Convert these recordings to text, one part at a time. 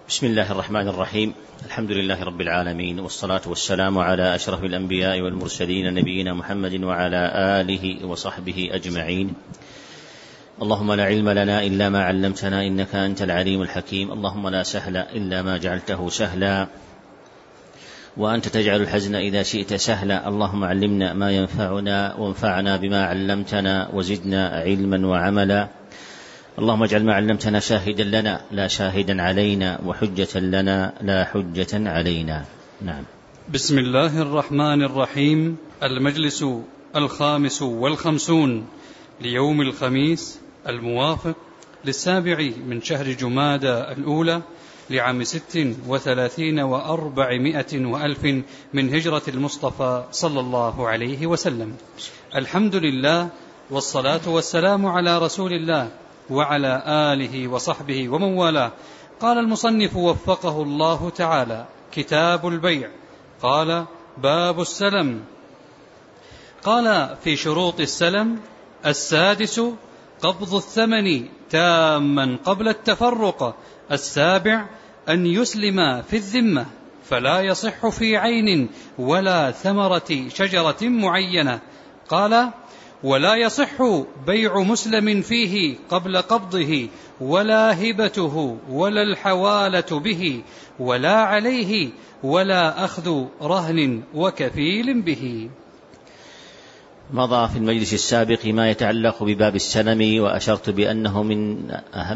بسم الله الرحمن الرحيم. الحمد لله رب العالمين، والصلاة والسلام على أشرف الأنبياء والمرسلين نبينا محمد وعلى آله وصحبه أجمعين. اللهم لا علم لنا إلا ما علمتنا إنك أنت العليم الحكيم. اللهم لا سهل إلا ما جعلته سهلا، وأنت تجعل الحزن إذا شئت سهلا. اللهم علمنا ما ينفعنا وانفعنا بما علمتنا وزدنا علما وعملا. اللهم اجعل ما علمتنا شاهدا لنا لا شاهدا علينا، وحجة لنا لا حجة علينا. نعم. بسم الله الرحمن الرحيم. المجلس 55 ليوم الخميس الموافق 7 من شهر جمادى الأولى لعام 36 و400 وألف من هجرة المصطفى صلى الله عليه وسلم. الحمد لله، والصلاة والسلام على رسول الله وعلى آله وصحبه ومن والاه. قال المصنف وفقه الله تعالى: كتاب البيع. قال: باب السلم. قال: في شروط السلم: 6 قبض الثمن تاما قبل التفرق. 7 أن يسلم في الذمة، فلا يصح في عين ولا ثمرة شجرة معينة. قال: ولا يصح بيع مسلم فيه قبل قبضه، ولا هبته، ولا الحوالة به، ولا عليه، ولا أخذ رهن وكفيل به. مضى في المجلس السابق ما يتعلق بباب السلم، وأشرت بأنه من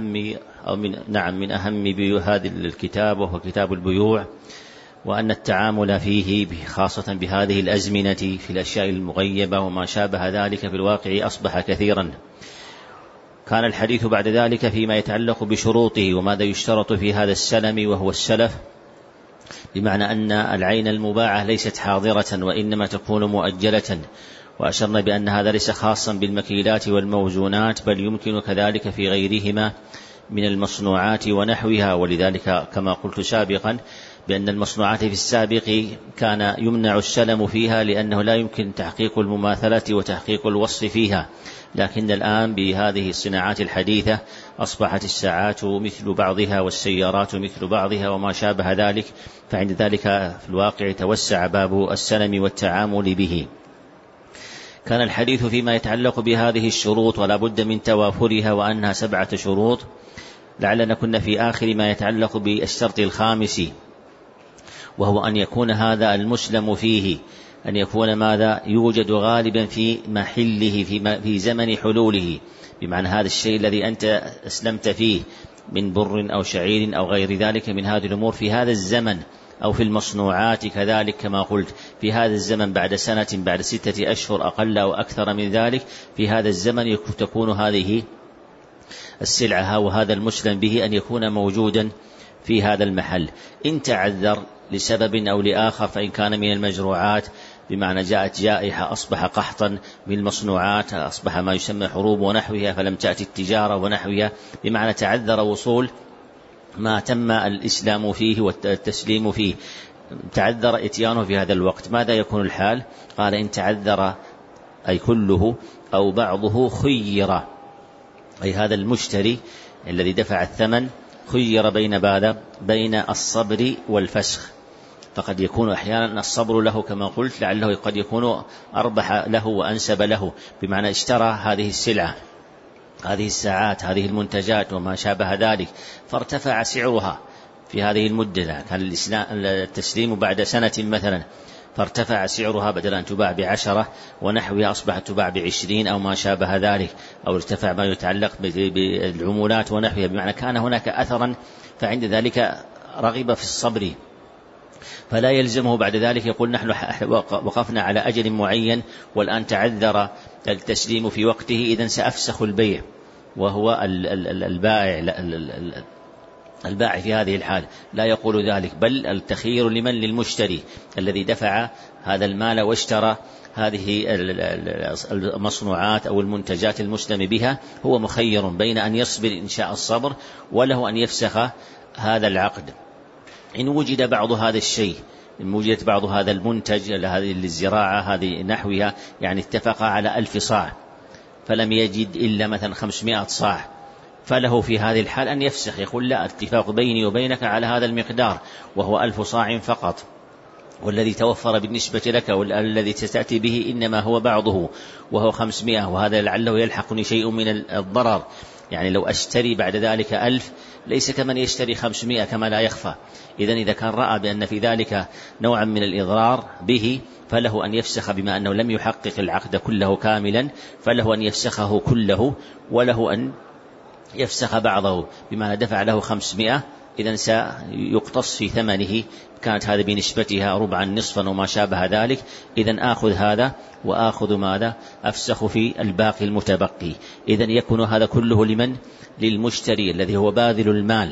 أهم هذا الكتاب، وهو كتاب البيوع، وأن التعامل فيه خاصة بهذه الأزمنة في الأشياء المغيبة وما شابه ذلك في الواقع أصبح كثيرا. كان الحديث بعد ذلك فيما يتعلق بشروطه وماذا يشترط في هذا السلم، وهو السلف، بمعنى أن العين المباعة ليست حاضرة وإنما تكون مؤجلة، وأشرنا بأن هذا ليس خاصا بالمكيلات والموزونات، بل يمكن كذلك في غيرهما من المصنوعات ونحوها. ولذلك كما قلت سابقا بأن المصنوعات في السابق كان يمنع السلم فيها لأنه لا يمكن تحقيق المماثلة وتحقيق الوصف فيها، لكن الآن بهذه الصناعات الحديثة أصبحت الساعات مثل بعضها والسيارات مثل بعضها وما شابه ذلك، فعند ذلك في الواقع توسع باب السلم والتعامل به. كان الحديث فيما يتعلق بهذه الشروط ولا بد من توافرها، وأنها 7 شروط. لعلنا كنا في آخر ما يتعلق بالشرط الخامس، وهو أن يكون هذا المسلم فيه أن يكون ماذا يوجد غالبا في محله في زمن حلوله، بمعنى هذا الشيء الذي أنت أسلمت فيه من بر أو شعير أو غير ذلك من هذه الأمور في هذا الزمن، أو في المصنوعات كذلك كما قلت في هذا الزمن بعد سنة، بعد 6 أشهر أقل أو أكثر من ذلك، في هذا الزمن تكون هذه السلعة وهذا المسلم به أن يكون موجودا في هذا المحل. إن تعذر لسبب أو لآخر، فإن كان من المجروعات بمعنى جاءت جائحة أصبح قحطا، من المصنوعات أصبح ما يسمى حروب ونحوها فلم تأتي التجارة ونحوها، بمعنى تعذر وصول ما تم الإسلام فيه والتسليم فيه، تعذر إتيانه في هذا الوقت، ماذا يكون الحال؟ قال: إن تعذر أي كله أو بعضه خير، أي هذا المشتري الذي دفع الثمن خير بين الصبر والفسخ. فقد يكون أحيانا الصبر له كما قلت لعله قد يكون أربح له وأنسب له، بمعنى اشترى هذه السلعة، هذه الساعات، هذه المنتجات وما شابه ذلك، فارتفع سعرها في هذه المدة. كان التسليم بعد سنة مثلا، فارتفع سعرها بدل أن تباع ب10 ونحوها أصبحت تباع ب20 أو ما شابه ذلك، أو ارتفع ما يتعلق بالعمولات ونحوها، بمعنى كان هناك أثرا، فعند ذلك رغب في الصبر، فلا يلزمه بعد ذلك يقول نحن وقفنا على أجل معين والآن تعذر التسليم في وقته إذن سأفسخ البيع، وهو البائع في هذه الحال لا يقول ذلك، بل التخيير للمشتري الذي دفع هذا المال واشترى هذه المصنوعات أو المنتجات المسلم بها، هو مخير بين أن يصبر إن شاء الصبر وله أن يفسخ هذا العقد. إن وجد بعض هذا الشيء، إن وجدت بعض هذا المنتج هذه الزراعة هذه نحوها، يعني اتفق على 1000 صاع فلم يجد إلا مثلا 500 صاع، فله في هذه الحال أن يفسخ، يقول لا، اتفاق بيني وبينك على هذا المقدار وهو 1000 صاع فقط، والذي توفر بالنسبة لك والذي تأتي به إنما هو بعضه وهو 500، وهذا لعله يلحقني شيء من الضرر. يعني لو أشتري بعد ذلك 1000 ليس كمن يشتري 500 كما لا يخفى. إذا كان رأى بأن في ذلك نوعا من الإضرار به فله أن يفسخ، بما أنه لم يحقق العقد كله كاملا فله أن يفسخه كله، وله أن يفسخ بعضه، بما دفع له 500 إذن سيقتص في ثمنه، كانت هذا بنسبتها ربعا نصفا وما شابه ذلك، إذن آخذ هذا وآخذ ماذا؟ أفسخ في الباقي المتبقي. إذن يكون هذا كله لمن؟ للمشتري الذي هو باذل المال.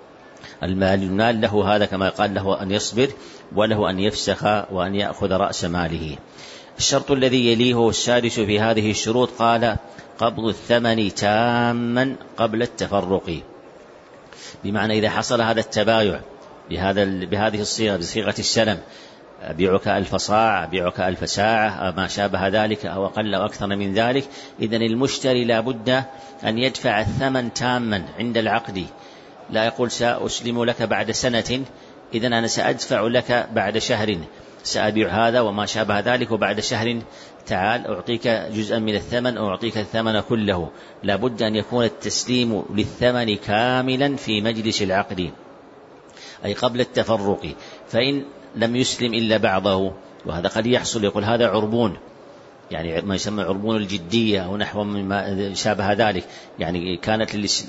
المال له هذا كما قال، له أن يصبر وله أن يفسخ وأن يأخذ رأس ماله. الشرط الذي يليه هو السادس في هذه الشروط، قال قبض الثمن تاما قبل التفرق، بمعنى إذا حصل هذا التبايع بهذه الصيغة، بصيغة السلم، بيعك 1000 صاع، بيعك 1000 ساعة، ما شابه ذلك أو أقل أو أكثر من ذلك، إذن المشتري لا بد أن يدفع الثمن تاما عند العقد، لا يقول سأسلم لك بعد سنة، إذن أنا سأدفع لك بعد شهر، سأبيع هذا وما شابه ذلك وبعد شهر تعال أعطيك جزءا من الثمن أو أعطيك الثمن كله. لا بد أن يكون التسليم للثمن كاملا في مجلس العقد، أي قبل التفرق. فإن لم يسلم إلا بعضه، وهذا قد يحصل، يقول هذا عربون، يعني ما يسمى عربون الجدية أو نحو مما شابه ذلك، يعني كانت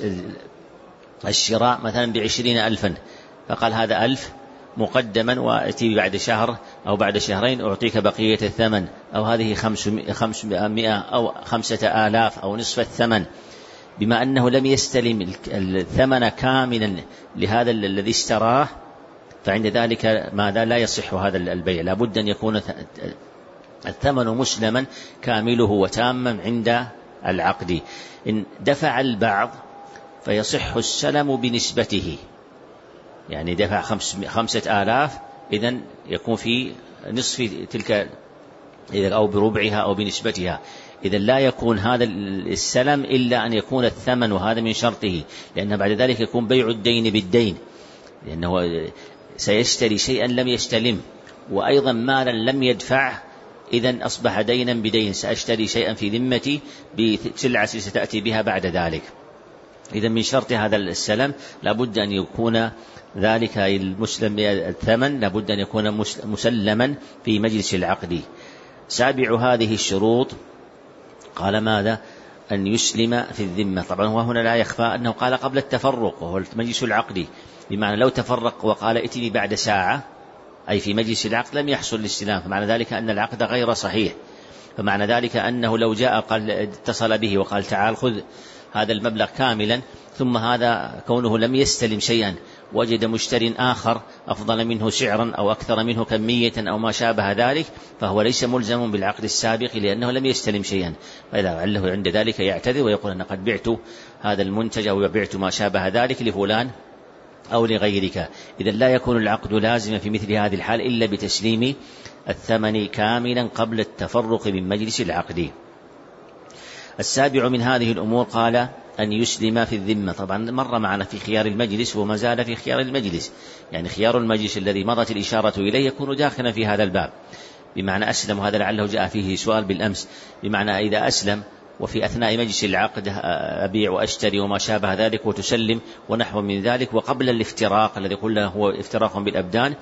الشراء مثلا ب20,000، فقال هذا 1000 مقدما وأتي بعد شهر أو بعد شهرين أعطيك بقية الثمن، أو هذه 500 أو 5000 أو نصف الثمن، بما أنه لم يستلم الثمن كاملا لهذا الذي اشتراه، فعند ذلك ماذا؟ لا يصح هذا البيع، لا بد أن يكون الثمن مسلما كامله وتاما عند العقد. إن دفع البعض فيصح السلم بنسبته، يعني دفع 5000 إذن يكون في نصف تلك أو بربعها أو بنسبتها، إذن لا يكون هذا السلم إلا أن يكون الثمن، وهذا من شرطه، لأن بعد ذلك يكون بيع الدين بالدين، لأنه سيشتري شيئا لم يستلم، وأيضا مالا لم يدفع، إذن أصبح دينا بدين، سأشتري شيئا في ذمتي بسلعة ستأتي بها بعد ذلك. إذن من شرط هذا السلم لابد أن يكون ذلك المسلم الثمن لابد أن يكون مسلما في مجلس العقد. سابع هذه الشروط قال ماذا؟ أن يسلم في الذمة. طبعا وهنا لا يخفى أنه قال قبل التفرق وهو مجلس العقد، بمعنى لو تفرق وقال ائتني بعد ساعة أي في مجلس العقد لم يحصل الاستلام، فمعنى ذلك أن العقد غير صحيح، فمعنى ذلك أنه لو جاء قال اتصل به وقال تعال خذ هذا المبلغ كاملا، ثم هذا كونه لم يستلم شيئا وجد مشتر آخر أفضل منه سعرا أو أكثر منه كمية أو ما شابه ذلك، فهو ليس ملزم بالعقد السابق لأنه لم يستلم شيئا، فإذا عله عند ذلك يعتذر ويقول أنا قد بعت هذا المنتج أو بعت ما شابه ذلك لفلان أو لغيرك. إذا لا يكون العقد لازما في مثل هذه الحال إلا بتسليم الثمن كاملا قبل التفرق من مجلس العقد. السابع من هذه الأمور قال أن يسلم في الذمة. طبعا مر معنا في خيار المجلس وما زال في خيار المجلس، يعني خيار المجلس الذي مضت الإشارة إليه يكون داخلا في هذا الباب، بمعنى أسلم، وهذا لعله جاء فيه سؤال بالأمس، بمعنى إذا أسلم وفي أثناء مجلس العقد أبيع وأشتري وما شابه ذلك وتسلم ونحو من ذلك، وقبل الافتراق الذي قلنا هو افتراق بالأبدان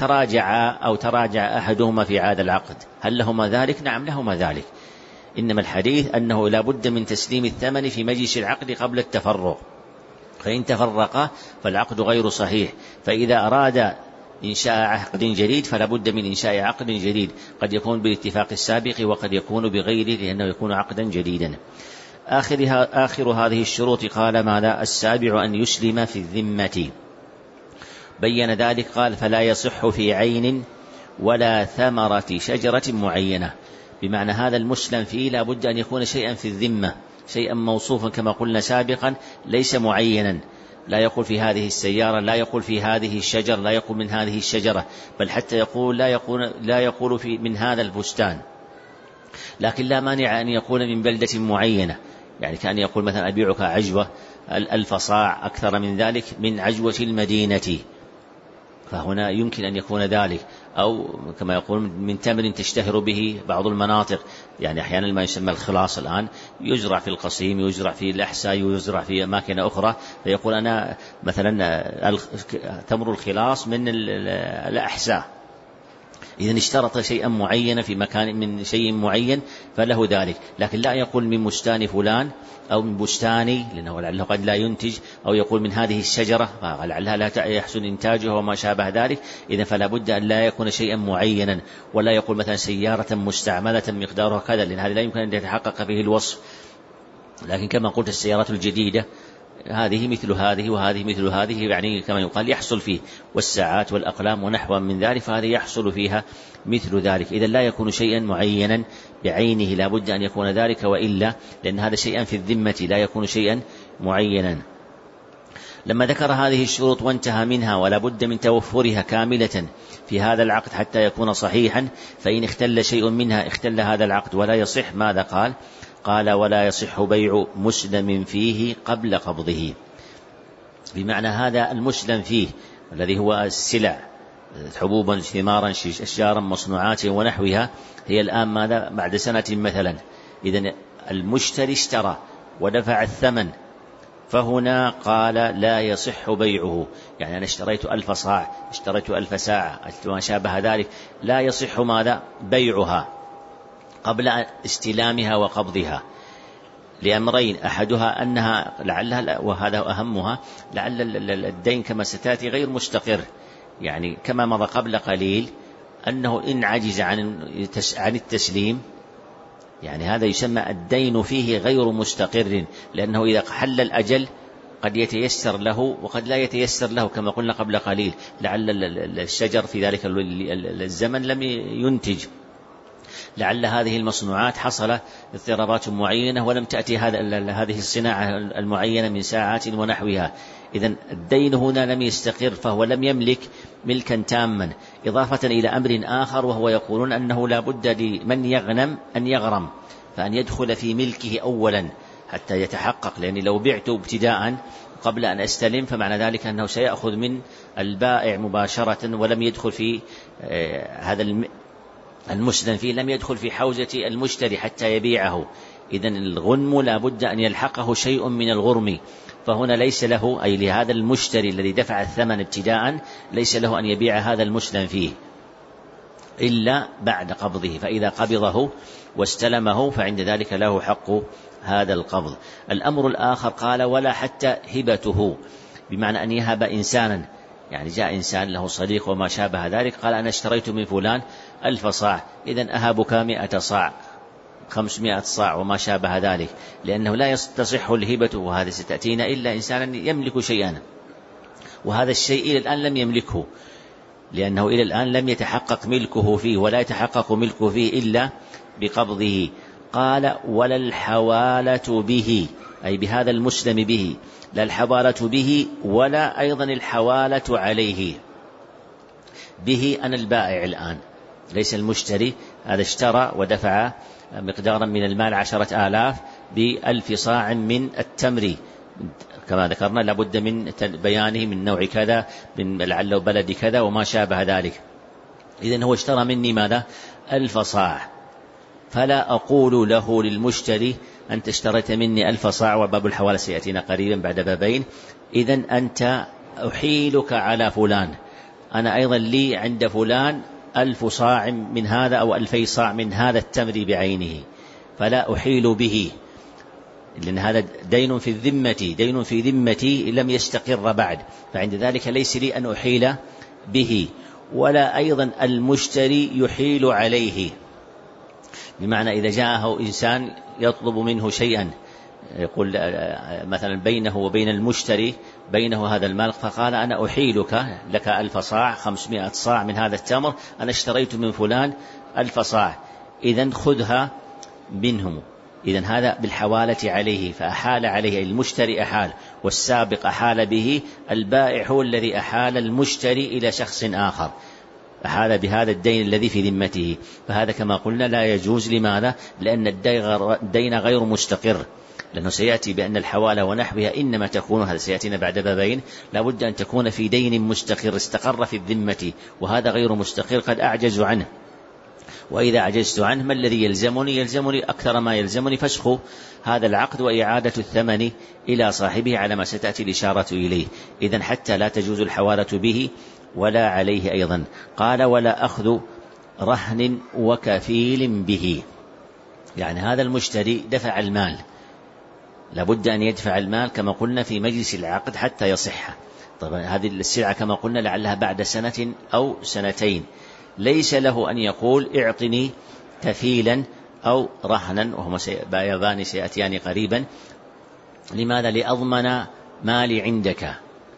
تراجع أحدهما في عاد العقد، هل لهما ذلك؟ نعم لهما ذلك، إنما الحديث أنه لا بد من تسليم الثمن في مجلس العقد قبل التفرق، فإن تفرق فالعقد غير صحيح. فإذا أراد إنشاء عقد جديد فلا بد من إنشاء عقد جديد، قد يكون بالاتفاق السابق وقد يكون بغيره لأنه يكون عقدا جديدا. آخر هذه الشروط قال ماذا؟ السابع أن يسلم في الذمة. بين ذلك قال فلا يصح في عين ولا ثمرة شجرة معينة، بمعنى هذا المسلم فيه لا بد أن يكون شيئا في الذمة، شيئا موصوفا كما قلنا سابقا، ليس معينا، لا يقول في هذه السيارة، لا يقول في هذه الشجر، لا يقول من هذه الشجرة، بل حتى يقول لا يقول في من هذا البستان، لكن لا مانع أن يقول من بلدة معينة، يعني كان يقول مثلا أبيعك عجوة 1,000 صاع أكثر من ذلك من عجوة المدينة، فهنا يمكن أن يكون ذلك، أو كما يقول من تمر تشتهر به بعض المناطق، يعني أحيانا ما يسمى الخلاص الآن يزرع في القصيم، يزرع في الأحساء، يزرع في أماكن أخرى، فيقول أنا مثلا تمر الخلاص من الأحساء، إذن اشترط شيئا معينا في مكان من شيء معين فله ذلك، لكن لا يقول من بستان فلان أو من بستاني، لأنه لعله قد لا ينتج، أو يقول من هذه الشجرة لعلها لا يحسن إنتاجها وما شابه ذلك. إذن فلا بد أن لا يكون شيئا معينا، ولا يقول مثلا سيارة مستعملة مقدارها كذا، لأن هذا لا يمكن أن يتحقق فيه الوصف. لكن كما قلت السيارات الجديدة هذه مثل هذه وهذه مثل هذه، يعني كما يقال يحصل فيه، والساعات والأقلام ونحو من ذلك، فهذه يحصل فيها مثل ذلك. إذا لا يكون شيئا معينا بعينه، لا بد أن يكون ذلك، وإلا لأن هذا شيئا في الذمة لا يكون شيئا معينا. لما ذكر هذه الشروط وانتهى منها ولا بد من توفرها كاملة في هذا العقد حتى يكون صحيحا، فإن اختل شيء منها اختل هذا العقد ولا يصح. ماذا قال؟ قال ولا يصح بيع مسلم فيه قبل قبضه، بمعنى هذا المسلم فيه الذي هو السلع، حبوبا ثمارا أشجارا مصنوعات ونحوها، هي الآن ماذا بعد سنة مثلا، إذن المشتري اشترى ودفع الثمن، فهنا قال لا يصح بيعه، يعني أنا اشتريت 1000 صاع، اشتريت 1000 ساعة ما شابه ذلك، لا يصح ماذا بيعها قبل استلامها وقبضها، لأمرين، أحدها أنها لعلها، وهذا أهمها، لعل الدين كما ستاتي غير مستقر، يعني كما مضى قبل قليل أنه إن عجز عن التسليم، يعني هذا يسمى الدين فيه غير مستقر، لأنه إذا حل الأجل قد يتيسر له وقد لا يتيسر له، كما قلنا قبل قليل لعل الشجر في ذلك الزمن لم ينتج، لعل هذه المصنوعات حصل اضطرابات معينة ولم تأتي هذه الصناعة المعينة من ساعات ونحوها، إذن الدين هنا لم يستقر، فهو لم يملك ملكا تاما، إضافة إلى أمر آخر، وهو يقولون أنه لا بد لمن يغنم أن يغرم، فأن يدخل في ملكه أولا حتى يتحقق، لأن لو بعت ابتداء قبل أن أستلم فمعنى ذلك أنه سيأخذ من البائع مباشرة، ولم يدخل في هذا المسلم فيه، لم يدخل في حوزة المشتري حتى يبيعه، إذن الغنم لا بد أن يلحقه شيء من الغرم، فهنا ليس له، أي لهذا المشتري الذي دفع الثمن ابتداء، ليس له أن يبيع هذا المسلم فيه إلا بعد قبضه، فإذا قبضه واستلمه فعند ذلك له حق هذا القبض. الأمر الآخر قال ولا حتى هبته، بمعنى أن يهب إنسانا، يعني جاء إنسان له صديق وما شابه ذلك، قال أنا اشتريت من فلان 1000 صاع، إذن أهبك 100 صاع 500 صاع وما شابه ذلك، لأنه لا يستصح الهبة، وهذا ستأتينا، إلا إنسانا يملك شيئا، وهذا الشيء إلى الآن لم يملكه، لأنه إلى الآن لم يتحقق ملكه فيه، ولا يتحقق ملكه فيه إلا بقبضه. قال ولا الحوالة به، أي بهذا المسلم به، لا الحوالة به ولا أيضا الحوالة عليه. به أنا البائع الآن، ليس المشتري، هذا اشترى ودفع مقدارا من المال 10,000 ب1000 صاع من التمر، كما ذكرنا لابد من بيانه من نوع كذا، من لعله بلد كذا وما شابه ذلك، إذن هو اشترى مني ماذا 1000 صاع، فلا أقول له للمشتري أنت اشتريت مني 1000 صاع، وباب الحوالة سيأتينا قريبا بعد بابين، إذن أنت أحيلك على فلان، أنا أيضا لي عند فلان 1000 صاع من هذا أو 2000 صاع من هذا التمر بعينه، فلا أحيل به، لأن هذا دين في الذمة، دين في ذمتي لم يستقر بعد، فعند ذلك ليس لي أن أحيل به، ولا أيضا المشتري يحيل عليه، بمعنى إذا جاءه إنسان يطلب منه شيئا، يقول مثلا بينه وبين المشتري بينه هذا المال، فقال أنا أحيلك لك 1000 صاع 500 صاع من هذا التمر، أنا اشتريت من فلان 1000 صاع، إذن خذها منهم، إذن هذا بالحوالة عليه، فأحال عليه المشتري، أحال، والسابق أحال به، البائع هو الذي أحال المشتري إلى شخص آخر، أحال بهذا الدين الذي في ذمته، فهذا كما قلنا لا يجوز. لماذا؟ لأن الدين غير مستقر، لأنه سيأتي بأن الحوالة ونحوها إنما تكون، هذا سيأتينا بعد بابين، لابد أن تكون في دين مستقر استقر في الذمة، وهذا غير مستقر قد أعجز عنه. وإذا عجزت عنه ما الذي يلزمني أكثر ما يلزمني فسخ هذا العقد وإعادة الثمن إلى صاحبه على ما ستأتي الإشارة إليه. إذن حتى لا تجوز الحوالة به ولا عليه أيضا. قال ولا أخذ رهن وكفيل به، يعني هذا المشتري دفع المال، لابد أن يدفع المال كما قلنا في مجلس العقد حتى يصح. طبعا هذه السلعة كما قلنا لعلها بعد سنة أو سنتين، ليس له أن يقول اعطني كفيلا أو رهنا، وهما بيضان سيأتيان قريبا. لماذا؟ لأضمن مالي عندك،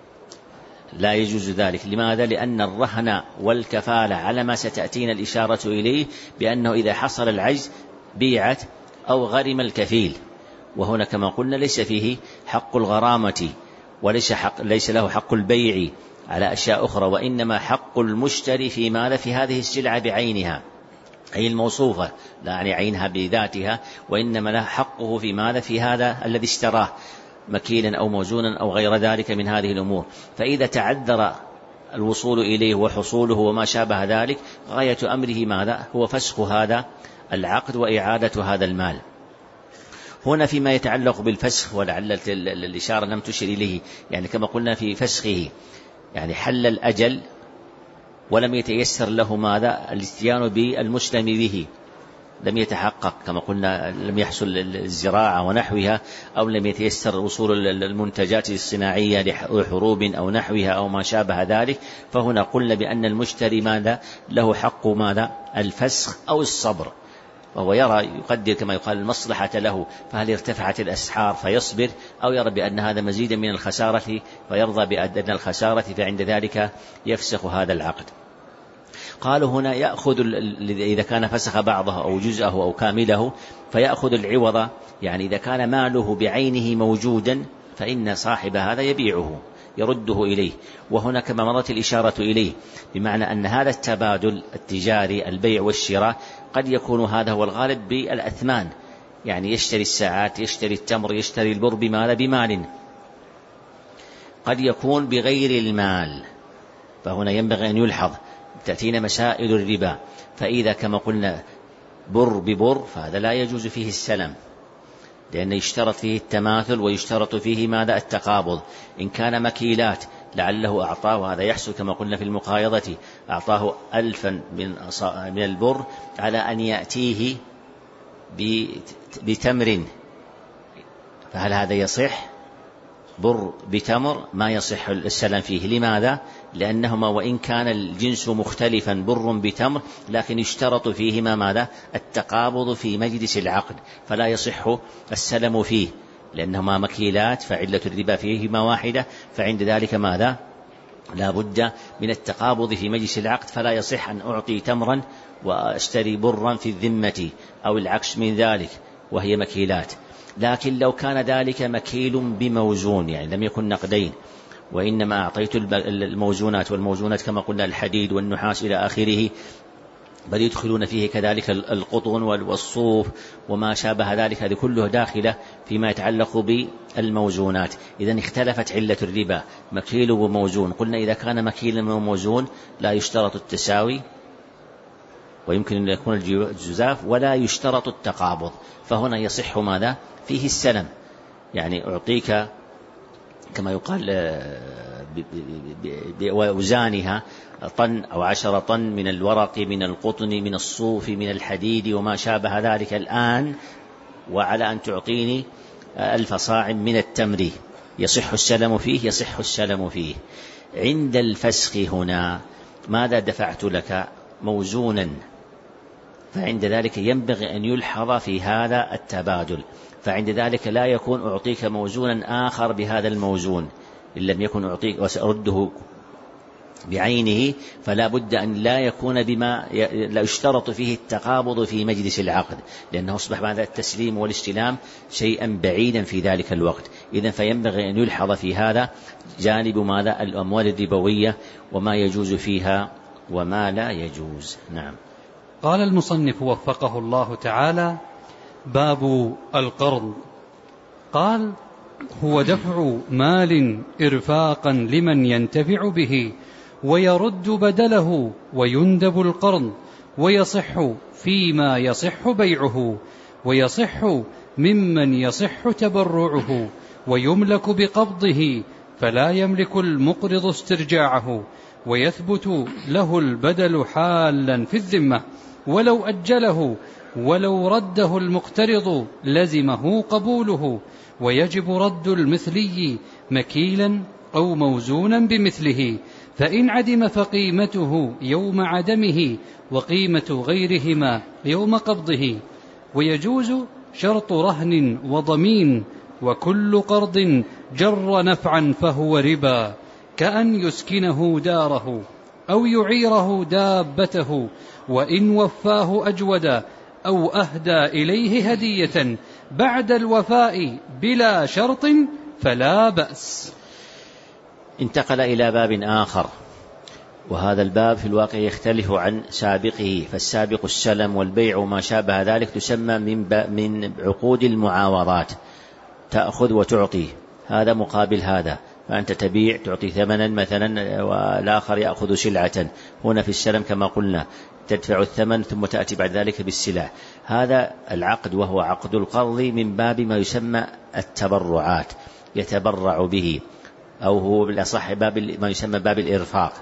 لا يجوز ذلك. لماذا؟ لأن الرهن والكفالة على ما ستأتينا الإشارة إليه بأنه إذا حصل العجز بيعت أو غرم الكفيل، وهنا كما قلنا ليس فيه حق الغرامة وليس له حق البيع على أشياء أخرى، وإنما حق المشتري في ماذا؟ في هذه السلعة بعينها، أي الموصوفة، لا يعني عينها بذاتها، وإنما له حقه في ماذا؟ في هذا الذي اشتراه مكيلا أو موزونا أو غير ذلك من هذه الأمور. فإذا تعذر الوصول إليه وحصوله وما شابه ذلك، غاية أمره ماذا؟ هو فسخ هذا العقد وإعادة هذا المال. هنا فيما يتعلق بالفسخ، ولعل الإشارة لم تشر إليه، يعني كما قلنا في فسخه، يعني حل الأجل ولم يتيسر له ماذا؟ الاتيان بالمسلم به، لم يتحقق كما قلنا، لم يحصل الزراعة ونحوها، أو لم يتيسر وصول المنتجات الصناعية لحروب أو نحوها أو ما شابه ذلك. فهنا قلنا بأن المشتري ماذا؟ له حق ماذا؟ الفسخ أو الصبر، وهو يرى يقدر كما يقال المصلحة له، فهل ارتفعت الأسعار فيصبر، أو يرى بأن هذا مزيدا من الخسارة فيرضى بأدنى الخسارة، فعند ذلك يفسخ هذا العقد. قالوا هنا يأخذ إذا كان فسخ بعضه أو جزءه أو كامله فيأخذ العوض، يعني إذا كان ماله بعينه موجودا فإن صاحب هذا يبيعه يرده إليه. وهنا كما مرت الإشارة إليه، بمعنى أن هذا التبادل التجاري البيع والشراء قد يكون هذا هو الغالب بالأثمان، يعني يشتري الساعات، يشتري التمر، يشتري البر بمال بمال، قد يكون بغير المال. فهنا ينبغي أن يلحظ، تأتينا مسائل الربا، فإذا كما قلنا بر ببر فهذا لا يجوز فيه السلم، لأن يشترط فيه التماثل ويشترط فيه ماذا؟ التقابض. إن كان مكيلات لعله أعطاه، وهذا يحصل كما قلنا في المقايضة، أعطاه 1000 من البر على أن يأتيه بتمر، فهل هذا يصح؟ بر بتمر ما يصح السلم فيه. لماذا؟ لأنهما وإن كان الجنس مختلفا بر بتمر، لكن يشترط فيهما ماذا؟ التقابض في مجلس العقد، فلا يصح السلم فيه، لأنهما مكيلات فعلة الربا فيهما واحدة، فعند ذلك ماذا؟ لا بد من التقابض في مجلس العقد، فلا يصح أن أعطي تمرا وأشتري برا في الذمة، أو العكس من ذلك وهي مكيلات. لكن لو كان ذلك مكيل بموزون، يعني لم يكن نقدين، وإنما أعطيت الموزونات، والموزونات كما قلنا الحديد والنحاس إلى آخره، بل يدخلون فيه كذلك القطن والصوف وما شابه ذلك، هذه كله داخلة فيما يتعلق بالموزونات. إذن اختلفت علة الربا، مكيل وموزون. قلنا إذا كان مكيلا وموزون لا يشترط التساوي، ويمكن أن يكون الجزاف، ولا يشترط التقابض. فهنا يصح ماذا؟ فيه السلم، يعني أعطيك كما يقال بأوزانها طن أو 10 طن من الورق، من القطن، من الصوف، من الحديد وما شابه ذلك الآن، وعلى أن تعطيني 1000 صاع من التمر، يصح السلم فيه؟ يصح السلم فيه. عند الفسخ هنا ماذا دفعت لك؟ موزونا، فعند ذلك ينبغي أن يلحظ في هذا التبادل، فعند ذلك لا يكون أعطيك موزونا آخر بهذا الموزون، إن لم يكن أعطيك وسأرده بعينه، فلا بد أن لا يكون بما لا يشترط فيه التقابض في مجلس العقد، لأنه أصبح بعد التسليم والاستلام شيئا بعيدا في ذلك الوقت. إذن فينبغي أن يلحظ في هذا جانب ماذا؟ الأموال الربوية وما يجوز فيها وما لا يجوز. نعم. قال المصنف وفقه الله تعالى: باب القرض. قال: هو دفع مال إرفاقا لمن ينتفع به، ويرد بدله، ويندب القرض، ويصح فيما يصح بيعه، ويصح ممن يصح تبرعه، ويملك بقبضه فلا يملك المقرض استرجاعه، ويثبت له البدل حالا في الذمة، ولو أجله ولو رده المقترض لزمه قبوله، ويجب رد المثلي مكيلا أو موزونا بمثله، فإن عدم فقيمته يوم عدمه، وقيمة غيرهما يوم قبضه. ويجوز شرط رهن وضمين، وكل قرض جر نفعا فهو ربا، كأن يسكنه داره أو يعيره دابته، وإن وفاه أجود أو أهدى إليه هدية بعد الوفاء بلا شرط فلا بأس. انتقل إلى باب آخر، وهذا الباب في الواقع يختلف عن سابقه، فالسابق السلم والبيع وما شابه ذلك تسمى من عقود المعاوضات، تأخذ وتعطي، هذا مقابل هذا، فأنت تبيع تعطي ثمنا مثلا والآخر يأخذ سلعة. هنا في السلم كما قلنا تدفع الثمن ثم تأتي بعد ذلك بالسلع. هذا العقد وهو عقد القرض من باب ما يسمى التبرعات، يتبرع به، أو هو بالأصح باب ما يسمى باب الإرفاق،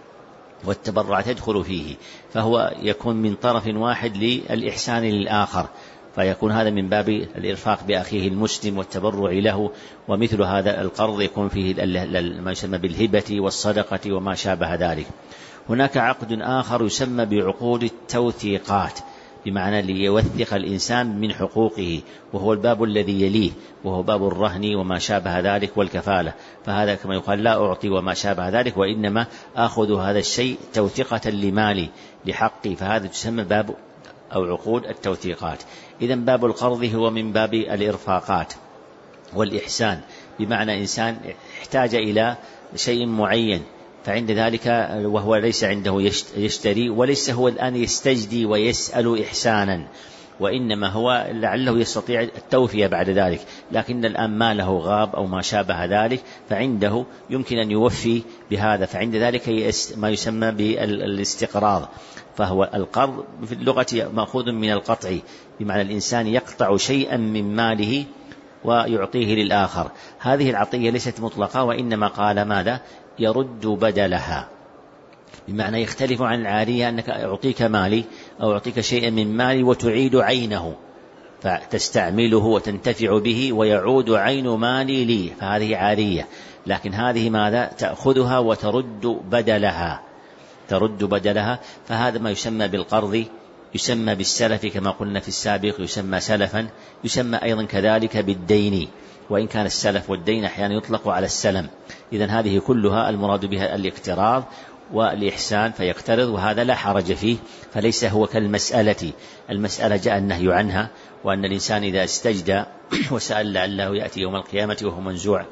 والتبرع تدخل فيه، فهو يكون من طرف واحد للإحسان للآخر، فيكون هذا من باب الإرفاق بأخيه المسلم والتبرع له. ومثل هذا القرض يكون فيه ما يسمى بالهبة والصدقة وما شابه ذلك. هناك عقد آخر يسمى بعقود التوثيقات، بمعنى ليوثق الإنسان من حقوقه، وهو الباب الذي يليه، وهو باب الرهن وما شابه ذلك والكفالة. فهذا كما يقال لا أعطي وما شابه ذلك، وإنما آخذ هذا الشيء توثيقة لمالي لحقي، فهذا تسمى باب أو عقود التوثيقات. إذن باب القرض هو من باب الإرفاقات والإحسان، بمعنى إنسان احتاج إلى شيء معين، فعند ذلك وهو ليس عنده يشتري، وليس هو الآن يستجدي ويسأل إحسانا، وإنما هو لعله يستطيع التوفية بعد ذلك، لكن الآن ماله غاب أو ما شابه ذلك، فعنده يمكن أن يوفي بهذا، فعند ذلك ما يسمى بالاستقراض. فهو القرض في اللغة مأخوذ من القطع، بمعنى الإنسان يقطع شيئا من ماله ويعطيه للآخر. هذه العطية ليست مطلقة، وإنما قال ماذا؟ يرد بدلها، بمعنى يختلف عن العارية، أنك أعطيك مالي أو أعطيك شيئا من مالي وتعيد عينه فتستعمله وتنتفع به ويعود عين مالي لي، فهذه عارية. لكن هذه ماذا؟ تأخذها وترد بدلها، ترد بدلها. فهذا ما يسمى بالقرض، يسمى بالسلف كما قلنا في السابق، يسمى سلفا، يسمى أيضا كذلك بالدين، وإن كان السلف والدين أحيانا يطلق على السلم. إذن هذه كلها المراد بها الاقتراض والإحسان، فيقترض، وهذا لا حرج فيه، فليس هو كالمسألة. المسألة جاء النهي عنها، وأن الإنسان إذا استجدى وسأل لعله يأتي يوم القيامة وهو منزوع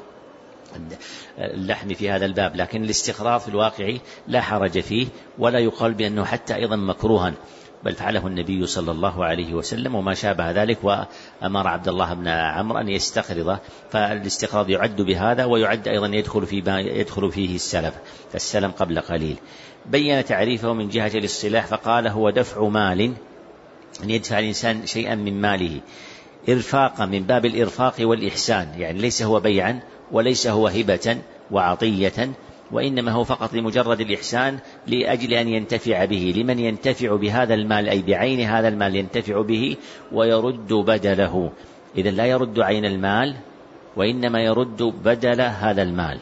اللحم في هذا الباب. لكن الاستقراض في الواقع لا حرج فيه، ولا يقال بأنه حتى أيضا مكروها، بل فعله النبي صلى الله عليه وسلم وما شابه ذلك، وأمر عبد الله بن عمرو أن يستقرضه. فالاستقراض يعد بهذا، ويعد أيضا يدخل فيه السلف، فالسلم قبل قليل. بين تعريفه من جهة الاصطلاح فقال: هو دفع مال، أن يدفع الإنسان شيئا من ماله إرفاقا، من باب الإرفاق والإحسان، يعني ليس هو بيعا وليس هو هبة وعطية، وإنما هو فقط لمجرد الإحسان لأجل أن ينتفع به، لمن ينتفع بهذا المال، أي بعين هذا المال ينتفع به، ويرد بدله. إذن لا يرد عين المال، وإنما يرد بدل هذا المال.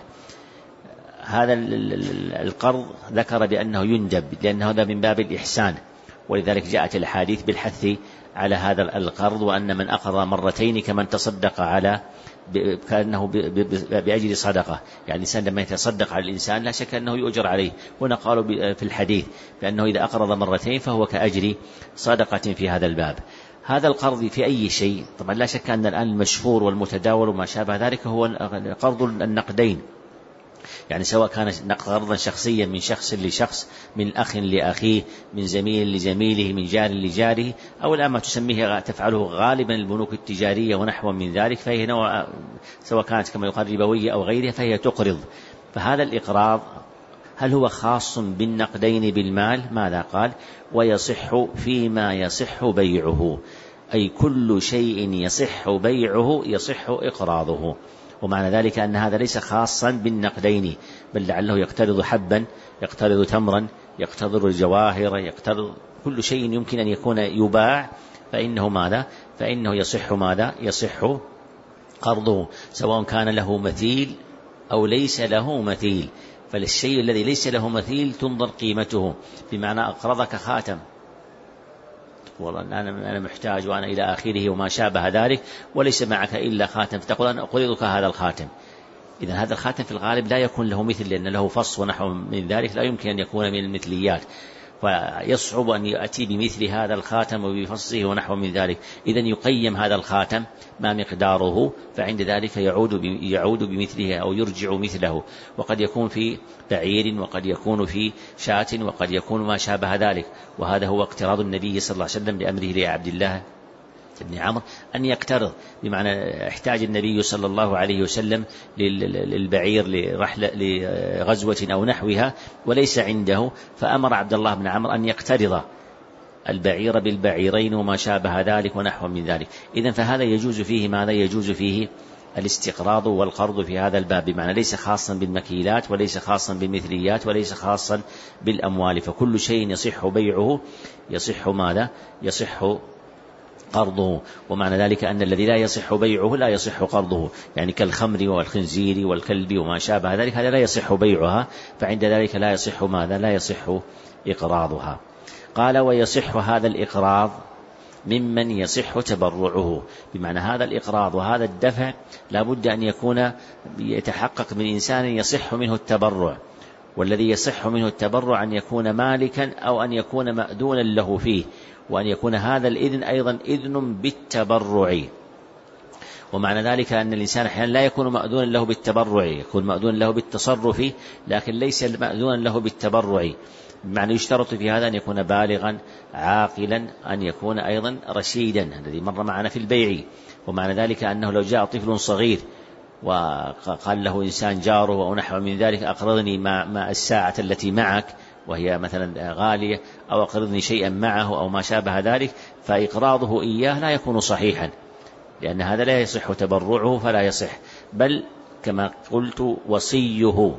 هذا القرض ذكر بأنه يندب، لأنه هذا من باب الإحسان، ولذلك جاءت الحديث بالحث على هذا القرض، وأن من أقرض مرتين كمن تصدق على كأنه بأجل صدقة، يعني الإنسان لما يتصدق على الإنسان لا شك أنه يؤجر عليه. هنا قالوا في الحديث بأنه إذا أقرض مرتين فهو كأجر صدقة في هذا الباب. هذا القرض في أي شيء، طبعا لا شك أن الآن المشهور والمتداول وما شابه ذلك هو قرض النقدين، يعني سواء كان قرضا شخصيا من شخص لشخص، من أخ لأخيه، من زميل لزميله، من جار لجاره، أو الآن ما تسميه تفعله غالبا البنوك التجارية ونحو من ذلك، فهي نوع سواء كانت كما يقال ربوية أو غيرها فهي تقرض. فهذا الإقراض هل هو خاص بالنقدين بالمال؟ ماذا قال؟ ويصح فيما يصح بيعه، أي كل شيء يصح بيعه يصح إقراضه. ومعنى ذلك أن هذا ليس خاصا بالنقدين، بل لعله يقترض حبا، يقترض تمرا، يقترض الجواهر، يقترض كل شيء يمكن أن يكون يباع، فإنه ماذا؟ فإنه يصح ماذا؟ يصح قرضه، سواء كان له مثيل أو ليس له مثيل. فالشيء الذي ليس له مثيل تنظر قيمته، بمعنى أقرضك خاتم، والله أنا محتاج وأنا إلى آخره وما شابه ذلك، وليس معك إلا خاتم، فتقول أنا أقرضك هذا الخاتم. إذن هذا الخاتم في الغالب لا يكون له مثل، لأن له فص ونحو من ذلك، لا يمكن أن يكون من المثليات، فيصعب أن يأتي بمثل هذا الخاتم وبفصه ونحو من ذلك. إذن يقيم هذا الخاتم ما مقداره، فعند ذلك يعود بمثله أو يرجع مثله، وقد يكون في بعير، وقد يكون في شاة، وقد يكون ما شابه ذلك. وهذا هو اقتراض النبي صلى الله عليه وسلم لأمره لعبد الله بن عمرو أن يقترض، بمعنى احتاج النبي صلى الله عليه وسلم للبعير لغزوة أو نحوها وليس عنده، فأمر عبد الله بن عمرو أن يقترض البعير بالبعيرين وما شابه ذلك ونحو من ذلك. إذن فهذا يجوز فيه ماذا؟ يجوز فيه الاستقراض والقرض في هذا الباب، بمعنى ليس خاصا بالمكيلات وليس خاصا بالمثليات وليس خاصا بالأموال، فكل شيء يصح بيعه يصح ماذا؟ يصح قرضه. ومعنى ذلك أن الذي لا يصح بيعه لا يصح قرضه، يعني كالخمر والخنزير والكلب وما شابه ذلك، هذا لا يصح بيعها، فعند ذلك لا يصح ماذا؟ لا يصح إقراضها. قال ويصح هذا الإقراض ممن يصح تبرعه، بمعنى هذا الإقراض وهذا الدفع لا بد أن يكون يتحقق من إنسان يصح منه التبرع، والذي يصح منه التبرع أن يكون مالكا أو أن يكون مأذونا له فيه، وأن يكون هذا الإذن أيضا إذن بالتبرع. ومعنى ذلك أن الإنسان أحيانا لا يكون مأذونا له بالتبرع، يكون مأذونا له بالتصرف لكن ليس مأذونا له بالتبرع، بمعنى يشترط في هذا أن يكون بالغا عاقلا، أن يكون أيضا رشيدا، الذي مر معنا في البيع. ومعنى ذلك أنه لو جاء طفل صغير وقال له إنسان جاره أو نحو من ذلك أقرضني ما الساعة التي معك وهي مثلا غالية، أو أقرضني شيئا معه أو ما شابه ذلك، فإقراضه إياه لا يكون صحيحا، لأن هذا لا يصح تبرعه فلا يصح. بل كما قلت وصيه،